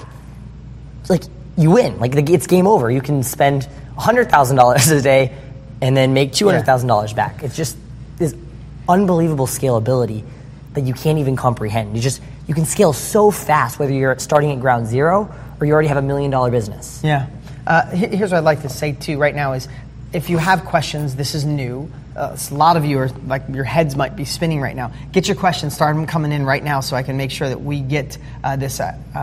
It's you win. It's game over. You can spend $100,000 a day and then make $200,000 back. It's just this unbelievable scalability that you can't even comprehend. You can scale so fast, whether you're starting at ground zero or you already have $1 million business. Yeah. Here's what I'd like to say too right now is, if you have questions, this is new. A lot of you are your heads might be spinning right now. Get your questions, start them coming in right now, so I can make sure that we get this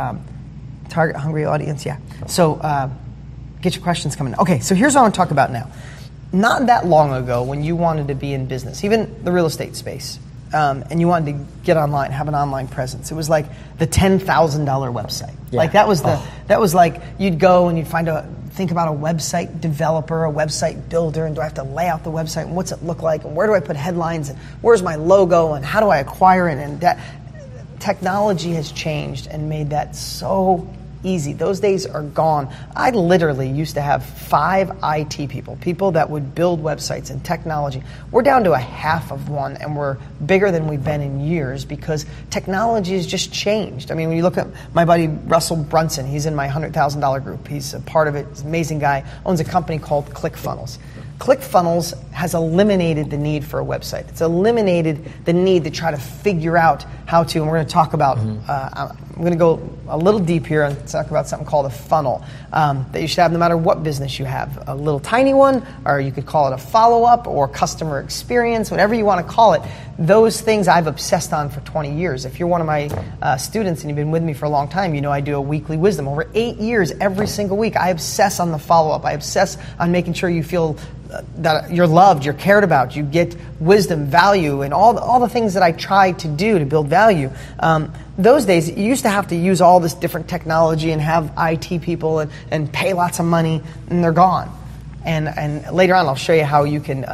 target hungry audience. Yeah. So get your questions coming in. Okay. So here's what I want to talk about now. Not that long ago, when you wanted to be in business, even the real estate space, and you wanted to get online, have an online presence, it was like the $10,000 website. Yeah. That was you'd go and you'd think about a website developer, a website builder, and do I have to lay out the website, and what's it look like, and where do I put headlines, and where's my logo, and how do I acquire it, and that technology has changed and made that so easy. Those days are gone. I literally used to have 5 IT people that would build websites and technology. We're down to a half of one, and we're bigger than we've been in years because technology has just changed. I mean, when you look at my buddy Russell Brunson, he's in my $100,000 group. He's a part of it. He's an amazing guy. Owns a company called ClickFunnels. ClickFunnels has eliminated the need for a website. It's eliminated the need to try to figure out how to, and we're going to talk about, I'm going to go a little deep here and talk about something called a funnel that you should have no matter what business you have. A little tiny one, or you could call it a follow-up or customer experience, whatever you want to call it. Those things I've obsessed on for 20 years. If you're one of my students and you've been with me for a long time, you know I do a weekly wisdom. Over 8 years, every single week, I obsess on the follow-up. I obsess on making sure you feel that you're loved, you're cared about, you get wisdom, value, and all the things that I try to do to build value. Those days, you used to have to use all this different technology and have IT people and pay lots of money, and they're gone. And later on, I'll show you how you can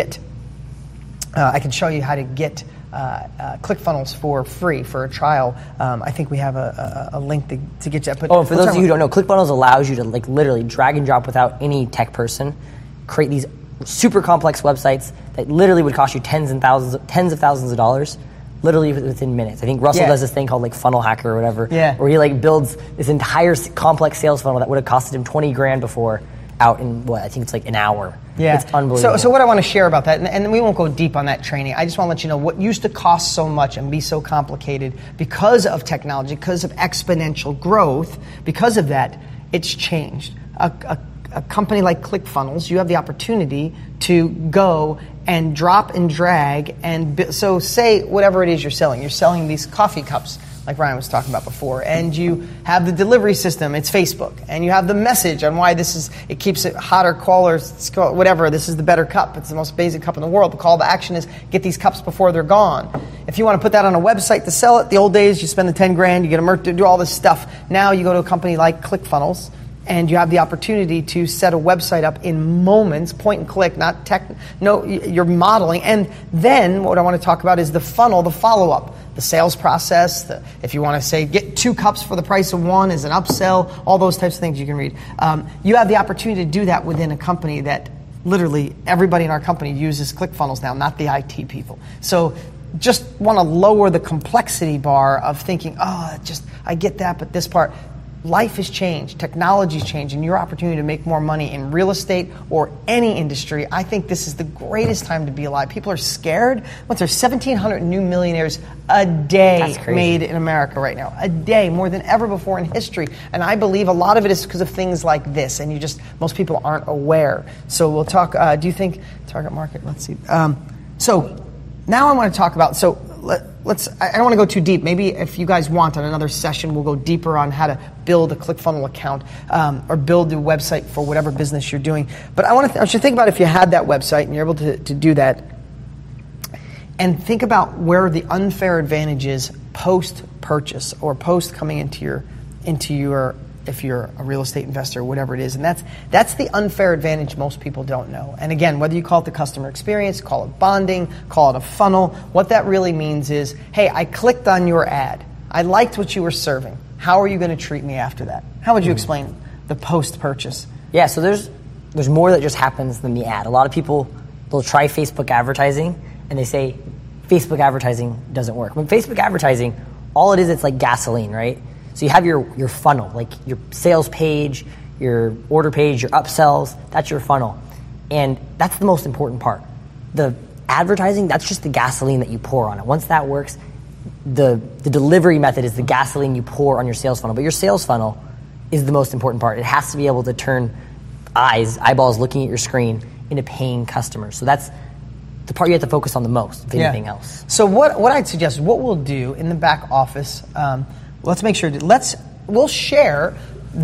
I can show you how to get ClickFunnels for free for a trial. I think we have a link to get you that. And for those of you who don't know, ClickFunnels allows you to literally drag and drop without any tech person, create these super complex websites that literally would cost you tens of thousands of dollars, literally within minutes. I think Russell does this thing called Funnel Hacker or whatever, where he builds this entire complex sales funnel that would have costed him $20,000 before, out in I think it's an hour. Yeah. It's unbelievable. So what I want to share about that, and we won't go deep on that training, I just want to let you know what used to cost so much and be so complicated because of technology, because of exponential growth, because of that, it's changed. A company like ClickFunnels, you have the opportunity to go and drop and drag so say whatever it is you're selling. You're selling these coffee cups like Ryan was talking about before, and you have the delivery system, it's Facebook, and you have the message on why it keeps it hotter, cooler, whatever, this is the better cup, it's the most basic cup in the world. The call to action is get these cups before they're gone. If you want to put that on a website to sell it, the old days you spend the $10,000, you get a merch to do all this stuff. Now you go to a company like ClickFunnels, and you have the opportunity to set a website up in moments, point and click, not tech. No, you're modeling. And then what I want to talk about is the funnel, the follow-up, the sales process. If you want to say get 2 cups for the price of 1 as an upsell, all those types of things you can read. You have the opportunity to do that within a company that literally everybody in our company uses ClickFunnels now, not the IT people. So just want to lower the complexity bar of thinking, I get that, but this part. Life has changed, technology's changed, and your opportunity to make more money in real estate or any industry, I think this is the greatest time to be alive. People are scared. Once there's 1,700 new millionaires a day made in America right now. A day, more than ever before in history. And I believe a lot of it is because of things like this, and most people aren't aware. So we'll talk, do you think, target market, let's see. So now I want to talk about, I don't want to go too deep. Maybe if you guys want on another session, we'll go deeper on how to build a ClickFunnels account or build a website for whatever business you're doing. But I want you to think about if you had that website and you're able to do that, and think about where the unfair advantage is post-purchase or post coming into your if you're a real estate investor or whatever it is. And that's the unfair advantage most people don't know. And again, whether you call it the customer experience, call it bonding, call it a funnel, what that really means is, hey, I clicked on your ad. I liked what you were serving. How are you going to treat me after that? How would you explain the post-purchase? Yeah, so there's more that just happens than the ad. A lot of people, they'll try Facebook advertising and they say Facebook advertising doesn't work. When Facebook advertising, all it is, it's like gasoline, right? So you have your funnel, like your sales page, your order page, your upsells, that's your funnel. And that's the most important part. The advertising, that's just the gasoline that you pour on it. Once that works, the delivery method is the gasoline you pour on your sales funnel. But your sales funnel is the most important part. It has to be able to turn eyeballs looking at your screen into paying customers. So that's the part you have to focus on the most, if anything else. So what I'd suggest, what we'll do in the back office, let's make sure. We'll share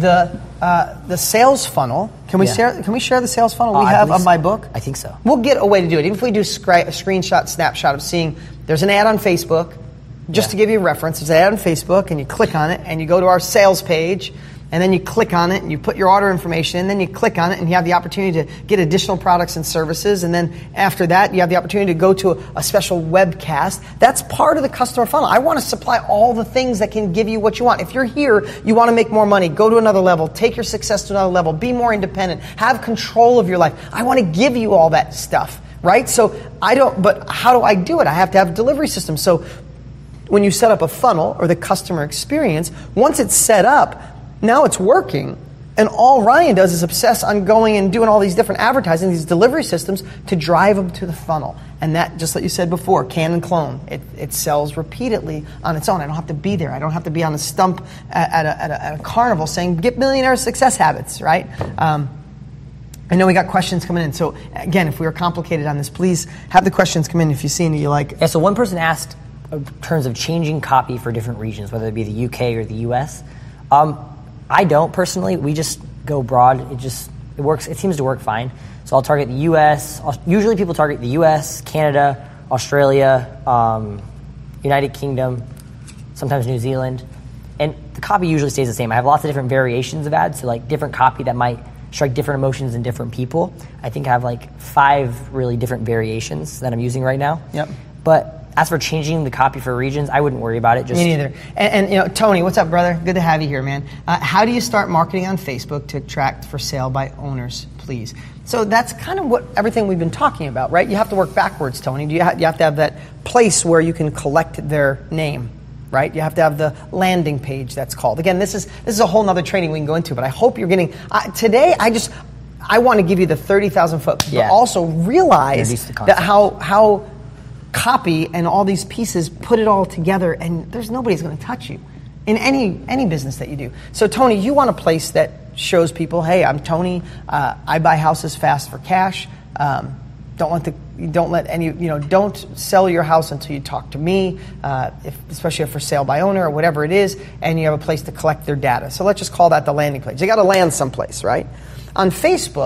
the sales funnel. Can we share the sales funnel we have on my book? I think so. We'll get a way to do it. Even if we do a screenshot, snapshot of seeing there's an ad on Facebook, just to give you a reference. There's an ad on Facebook, and you click on it, and you go to our sales page, and then you click on it, and you put your order information, and then you click on it, and you have the opportunity to get additional products and services, and then after that, you have the opportunity to go to a special webcast. That's part of the customer funnel. I want to supply all the things that can give you what you want. If you're here, you want to make more money, go to another level, take your success to another level, be more independent, have control of your life. I want to give you all that stuff, right? But how do I do it? I have to have a delivery system. So when you set up a funnel or the customer experience, once it's set up, now it's working, and all Ryan does is obsess on going and doing all these different advertising, these delivery systems to drive them to the funnel. And that, just like you said before, can and clone. It sells repeatedly on its own. I don't have to be there. I don't have to be on a stump at a carnival saying, get millionaire success habits, right? I know we got questions coming in. So again, if we are complicated on this, please have the questions come in if you see any you like. Yeah, so one person asked in terms of changing copy for different regions, whether it be the UK or the US. I don't personally. We just go broad. It works. It seems to work fine. So I'll target the U.S. Usually people target the U.S., Canada, Australia, United Kingdom, sometimes New Zealand. And the copy usually stays the same. I have lots of different variations of ads, so like different copy that might strike different emotions in different people. I think I have like 5 really different variations that I'm using right now. Yep. But as for changing the copy for regions, I wouldn't worry about it. Me neither. And Tony, what's up, brother? Good to have you here, man. How do you start marketing on Facebook to attract for sale by owners, please? So that's kind of everything we've been talking about, right? You have to work backwards, Tony. You have to have that place where you can collect their name, right? You have to have the landing page, that's called. Again, this is a whole nother training we can go into, but I hope you're getting today. I want to give you the 30,000 foot, but also realize that how copy and all these pieces put it all together, and there's nobody's going to touch you in any business that you do. So Tony, you want a place that shows people, hey, I'm Tony. I buy houses fast for cash. Don't sell your house until you talk to me, especially if for sale by owner or whatever it is, and you have a place to collect their data. So let's just call that the landing page. They got to land someplace, right? On Facebook,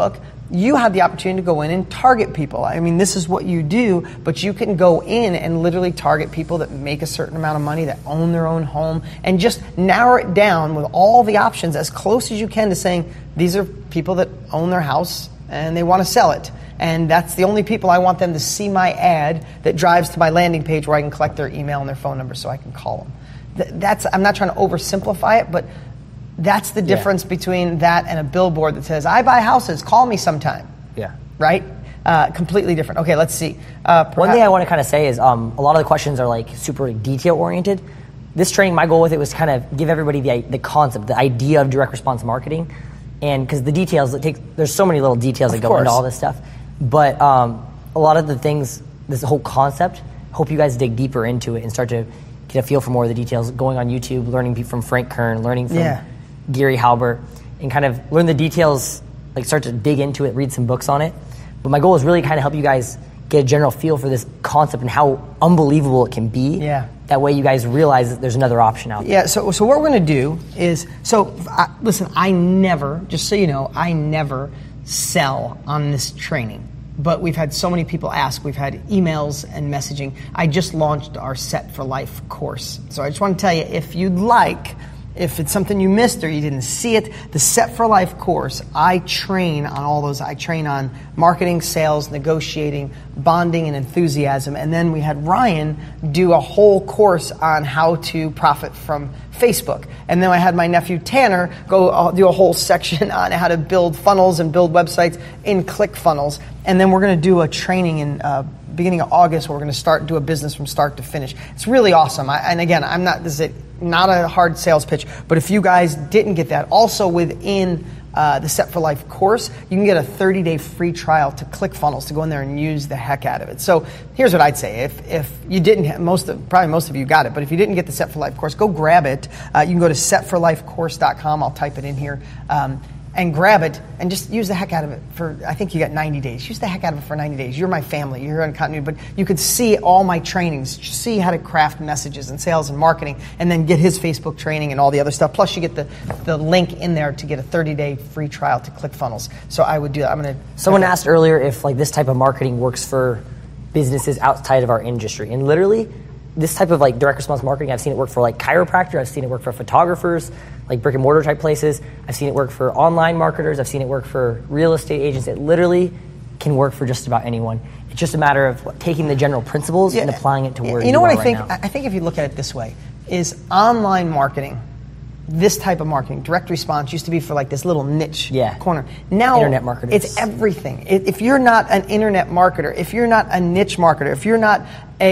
you have the opportunity to go in and target people. I mean, this is what you do, but you can go in and literally target people that make a certain amount of money, that own their own home, and just narrow it down with all the options as close as you can to saying, these are people that own their house and they want to sell it. And that's the only people I want them to see my ad that drives to my landing page where I can collect their email and their phone number so I can call them. I'm not trying to oversimplify it, but that's the difference between that and a billboard that says, I buy houses, call me sometime. Yeah. Right? Completely different. Okay, let's see. One thing I want to kind of say is a lot of the questions are like super detail oriented. This training, my goal with it was kind of give everybody the concept, the idea of direct response marketing. And because the details, there's so many little details that go into all this stuff. But a lot of the things, this whole concept, hope you guys dig deeper into it and start to get a feel for more of the details, going on YouTube, learning from Frank Kern, learning from Gary Halbert, and kind of learn the details, like start to dig into it, read some books on it. But my goal is really kind of help you guys get a general feel for this concept and how unbelievable it can be. Yeah. That way you guys realize that there's another option out there. Yeah, so what we're going to do is, listen, I never, just so you know, I never sell on this training. But we've had so many people ask. We've had emails and messaging. I just launched our Set for Life course. So I just want to tell you, if you'd like, if it's something you missed or you didn't see it, the Set for Life course, I train on all those. I train on marketing, sales, negotiating, bonding, and enthusiasm. And then we had Ryan do a whole course on how to profit from Facebook. And then I had my nephew Tanner go do a whole section on how to build funnels and build websites in ClickFunnels. And then we're going to do a training in beginning of August where we're going to do a business from start to finish. It's really awesome. And again, this is not a hard sales pitch, but if you guys didn't get that, also within the Set for Life course, you can get a 30-day free trial to ClickFunnels to go in there and use the heck out of it. So here's what I'd say. If you didn't, probably most of you got it, but if you didn't get the Set for Life course, go grab it. You can go to setforlifecourse.com. I'll type it in here. And grab it and just use the heck out of it I think you got 90 days. Use the heck out of it for 90 days. You're my family. You're on continuity. But you could see all my trainings, see how to craft messages and sales and marketing, and then get his Facebook training and all the other stuff. Plus, you get the link in there to get a 30-day free trial to ClickFunnels. So I would do that. Someone asked earlier if like this type of marketing works for businesses outside of our industry. And literally, this type of like direct response marketing, I've seen it work for like chiropractor, I've seen it work for photographers, like brick and mortar type places. I've seen it work for online marketers. I've seen it work for real estate agents. It literally can work for just about anyone. It's just a matter of taking the general principles and applying it to where you know what I think? Right now. I think if you look at it this way, is online marketing, this type of marketing, direct response, used to be for like this little niche corner. Now internet marketers. It's everything. If you're not an internet marketer, if you're not a niche marketer, if you're not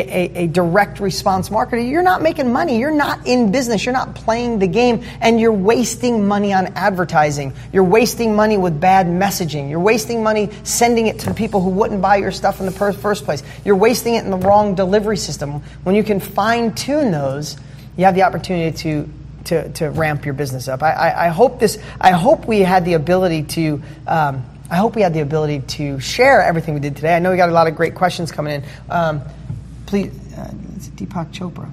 a direct response marketer, you're not making money. You're not in business. You're not playing the game, and you're wasting money on advertising. You're wasting money with bad messaging. You're wasting money sending it to the people who wouldn't buy your stuff in the first place. You're wasting it in the wrong delivery system. When you can fine tune those, you have the opportunity to ramp your business up. I hope we had the ability to. I hope we had the ability to share everything we did today. I know we got a lot of great questions coming in. Please, it's Deepak Chopra.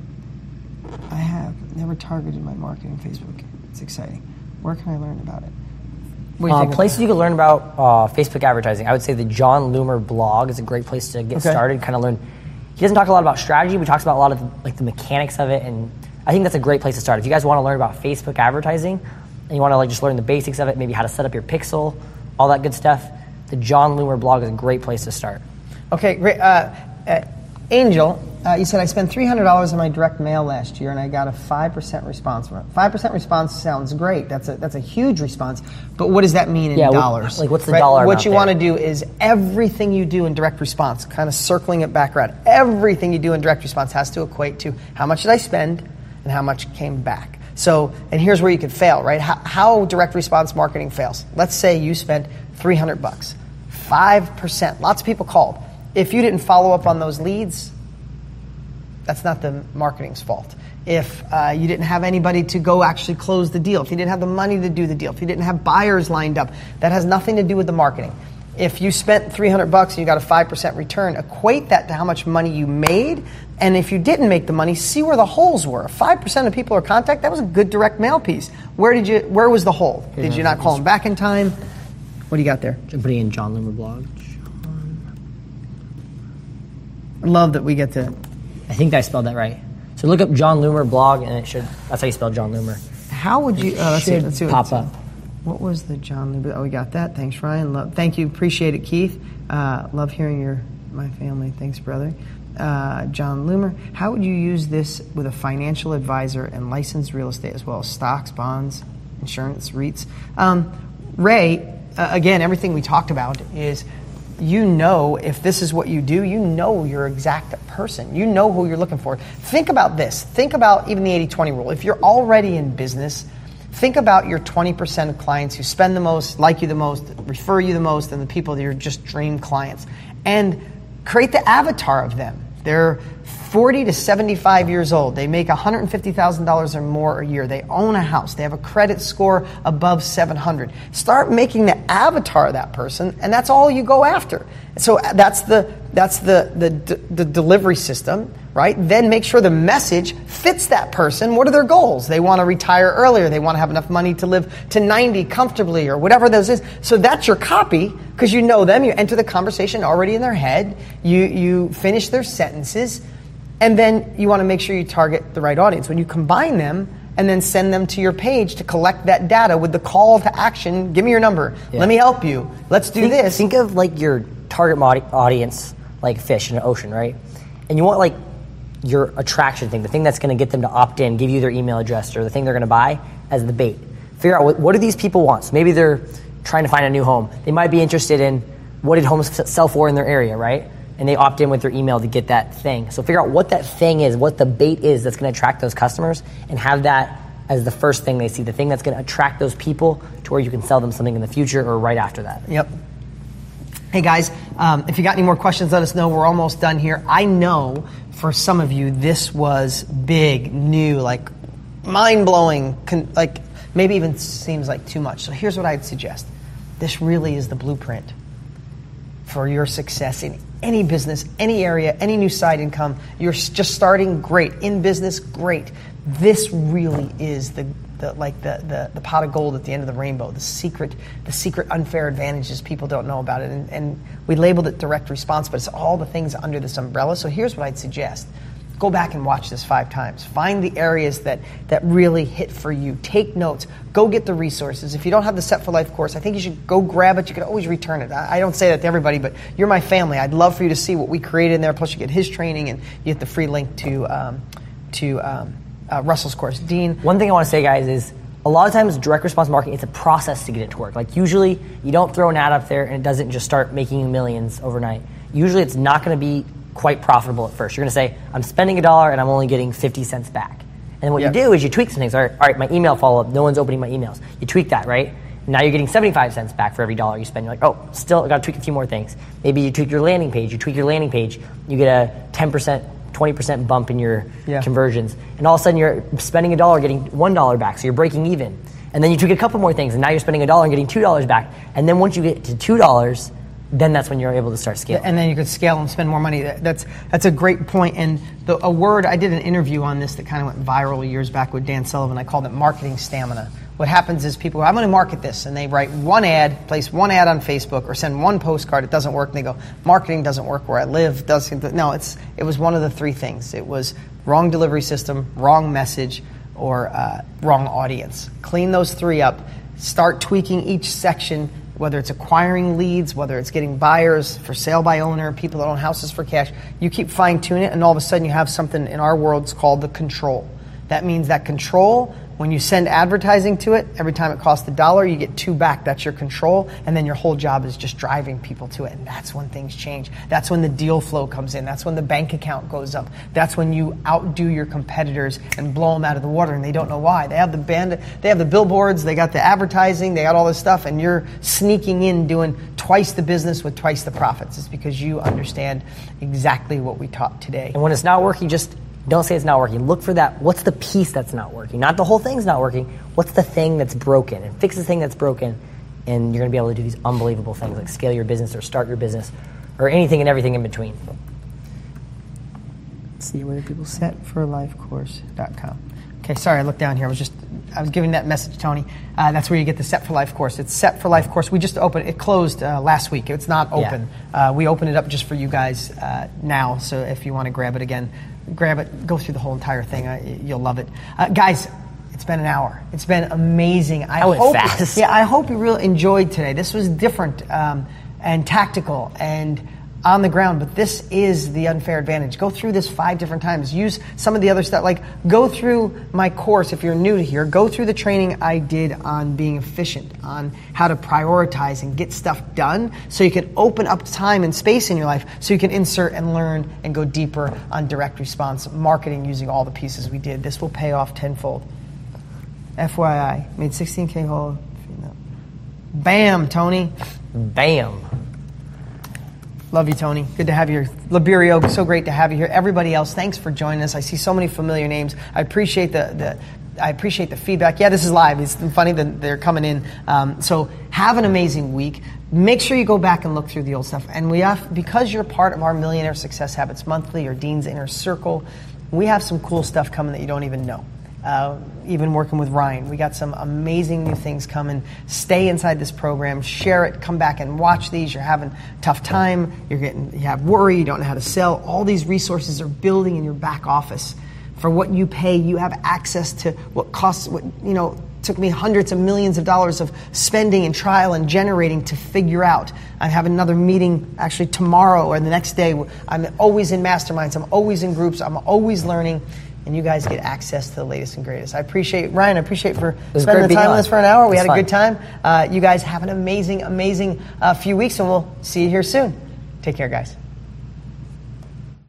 I have never targeted my marketing Facebook. It's exciting. Where can I learn about it? Places you can learn about Facebook advertising. I would say the John Loomer blog is a great place to get started. Kind of learn. He doesn't talk a lot about strategy, but he talks about a lot of like the mechanics of it, and I think that's a great place to start. If you guys want to learn about Facebook advertising and you want to like just learn the basics of it, maybe how to set up your pixel, all that good stuff, the John Loomer blog is a great place to start. Okay, great. Angel, you said I spent $300 on my direct mail last year and I got a 5% response from it. 5% response sounds great. That's a huge response. But what does that mean in dollars? Like what's the dollar amount? What you want to do is everything you do in direct response, kind of circling it back around, everything you do in direct response has to equate to how much did I spend and how much came back. So, and here's where you could fail, right? How direct response marketing fails. Let's say you spent $300, 5%. Lots of people called. If you didn't follow up on those leads, that's not the marketing's fault. If you didn't have anybody to go actually close the deal, if you didn't have the money to do the deal, if you didn't have buyers lined up, that has nothing to do with the marketing. If you spent $300 and you got a 5% return, equate that to how much money you made. And if you didn't make the money, see where the holes were. If 5% of people are contact, that was a good direct mail piece. Where was the hole? Did you not call them back in time? What do you got there? I'm putting in Jon Loomer blog. I love that we get to... I think I spelled that right. So look up Jon Loomer blog, and it should... That's how you spell Jon Loomer. How would you... let's see what pop up. What was the Jon Loomer? Oh, we got that. Thanks, Ryan. Thank you. Appreciate it, Keith. Love hearing my family. Thanks, brother. Jon Loomer. How would you use this with a financial advisor and licensed real estate as well as stocks, bonds, insurance, REITs? Ray, again, everything we talked about is, if this is what you do, your exact person. You know who you're looking for. Think about this. Think about even the 80-20 rule. If you're already in business, think about your 20% of clients who spend the most, like you the most, refer you the most, and the people that are just dream clients. And create the avatar of them. They're 40 to 75 years old. They make $150,000 or more a year. They own a house. They have a credit score above 700. Start making the avatar of that person, and that's all you go after. So that's the delivery system, right? Then make sure the message fits that person. What are their goals? They want to retire earlier. They want to have enough money to live to 90 comfortably, or whatever those is. So that's your copy, because you know them. You enter the conversation already in their head. You finish their sentences. And then you want to make sure you target the right audience. When you combine them and then send them to your page to collect that data with the call to action, give me your number. Yeah. Let me help you. Let's do this. Think of like your target audience like fish in an ocean, right? And you want like your attraction thing, the thing that's going to get them to opt in, give you their email address or the thing they're going to buy as the bait. Figure out what do these people want. So maybe they're trying to find a new home. They might be interested in what did homes sell for in their area, right? And they opt in with their email to get that thing. So figure out what that thing is, what the bait is that's going to attract those customers, and have that as the first thing they see, the thing that's going to attract those people to where you can sell them something in the future or right after that. Yep. Hey guys, if you got any more questions, let us know. We're almost done here. I know for some of you this was big, new, like mind-blowing, like maybe even seems like too much. So here's what I'd suggest. This really is the blueprint for your success in any business, any area, any new side income. You're just starting, great. In business, great. This really is the pot of gold at the end of the rainbow, the secret unfair advantages people don't know about it. And we labeled it direct response, but it's all the things under this umbrella. So here's what I'd suggest. Go back and watch this 5 times. Find the areas that really hit for you. Take notes. Go get the resources. If you don't have the Set for Life course, I think you should go grab it. You can always return it. I don't say that to everybody, but you're my family. I'd love for you to see what we created in there. Plus, you get his training, and you get the free link to Russell's course. Dean? One thing I want to say, guys, is a lot of times direct response marketing, it's a process to get it to work. Like usually, you don't throw an ad up there and it doesn't just start making you millions overnight. Usually, it's not going to be quite profitable at first. You're going to say, I'm spending $1 and I'm only getting 50 cents back. And what you do is you tweak some things. All right, my email follow-up, no one's opening my emails. You tweak that, right? Now you're getting 75 cents back for every $1 you spend. You're like, oh, still I got to tweak a few more things. Maybe you tweak your landing page. You tweak your landing page, you get a 10%, 20% bump in your conversions. And all of a sudden you're spending $1, getting $1 back. So you're breaking even. And then you tweak a couple more things, and now you're spending $1 and getting $2 back. And then once you get to $2, then that's when you're able to start scaling. And then you could scale and spend more money. That's a great point. And a word, I did an interview on this that kind of went viral years back with Dan Sullivan. I called it marketing stamina. What happens is people go, I'm going to market this, and they write one ad, place one ad on Facebook, or send one postcard. It doesn't work, and they go, marketing doesn't work where I live. No, it was one of the 3 things. It was wrong delivery system, wrong message, or wrong audience. Clean those 3 up. Start tweaking each section, whether it's acquiring leads, whether it's getting buyers for sale by owner, people that own houses for cash. You keep fine-tuning it, and all of a sudden you have something in our world it's called the control. That means that control, when you send advertising to it, every time it costs $1, you get 2 back. That's your control, and then your whole job is just driving people to it, and that's when things change. That's when the deal flow comes in. That's when the bank account goes up. That's when you outdo your competitors and blow them out of the water, and they don't know why. They have the billboards, they got the advertising, they got all this stuff, and you're sneaking in doing twice the business with twice the profits. It's because you understand exactly what we taught today. And when it's not working, just don't say it's not working. Look for that. What's the piece that's not working? Not the whole thing's not working. What's the thing that's broken? And fix the thing that's broken, and you're going to be able to do these unbelievable things like scale your business or start your business or anything and everything in between. Let's see where people setforlifecourse.com. Okay, sorry, I looked down here. I was giving that message to Tony. That's where you get the Set for Life course. It's Set for Life course. We just opened. It closed last week. It's not open. Yeah. We opened it up just for you guys now. So if you want to grab it again, grab it. Go through the whole entire thing. You'll love it, guys. It's been an hour. It's been amazing. I went fast. Yeah, I hope you really enjoyed today. This was different and tactical and on the ground, but this is the Unfair Advantage. Go through this 5 different times. Use some of the other stuff. Like, go through my course if you're new to here. Go through the training I did on being efficient, on how to prioritize and get stuff done so you can open up time and space in your life so you can insert and learn and go deeper on direct response marketing using all the pieces we did. This will pay off tenfold. FYI, made 16K whole. Bam, Tony. Bam. Love you, Tony. Good to have you here. Liberio, so great to have you here. Everybody else, thanks for joining us. I see so many familiar names. I appreciate the feedback. Yeah, this is live. It's funny that they're coming in. So have an amazing week. Make sure you go back and look through the old stuff. And because you're part of our Millionaire Success Habits Monthly or Dean's Inner Circle, we have some cool stuff coming that you don't even know. Even working with Ryan. We got some amazing new things coming. Stay inside this program, share it, come back and watch these. You're having a tough time, you have worry, you don't know how to sell. All these resources are building in your back office. For what you pay, you have access to what costs, took me hundreds of millions of dollars of spending and trial and generating to figure out. I have another meeting actually tomorrow or the next day. I'm always in masterminds, I'm always in groups, I'm always learning. And you guys get access to the latest and greatest. I appreciate Ryan. I appreciate for spending the time with us for an hour. We had a good time. You guys have an amazing, amazing few weeks, and we'll see you here soon. Take care, guys.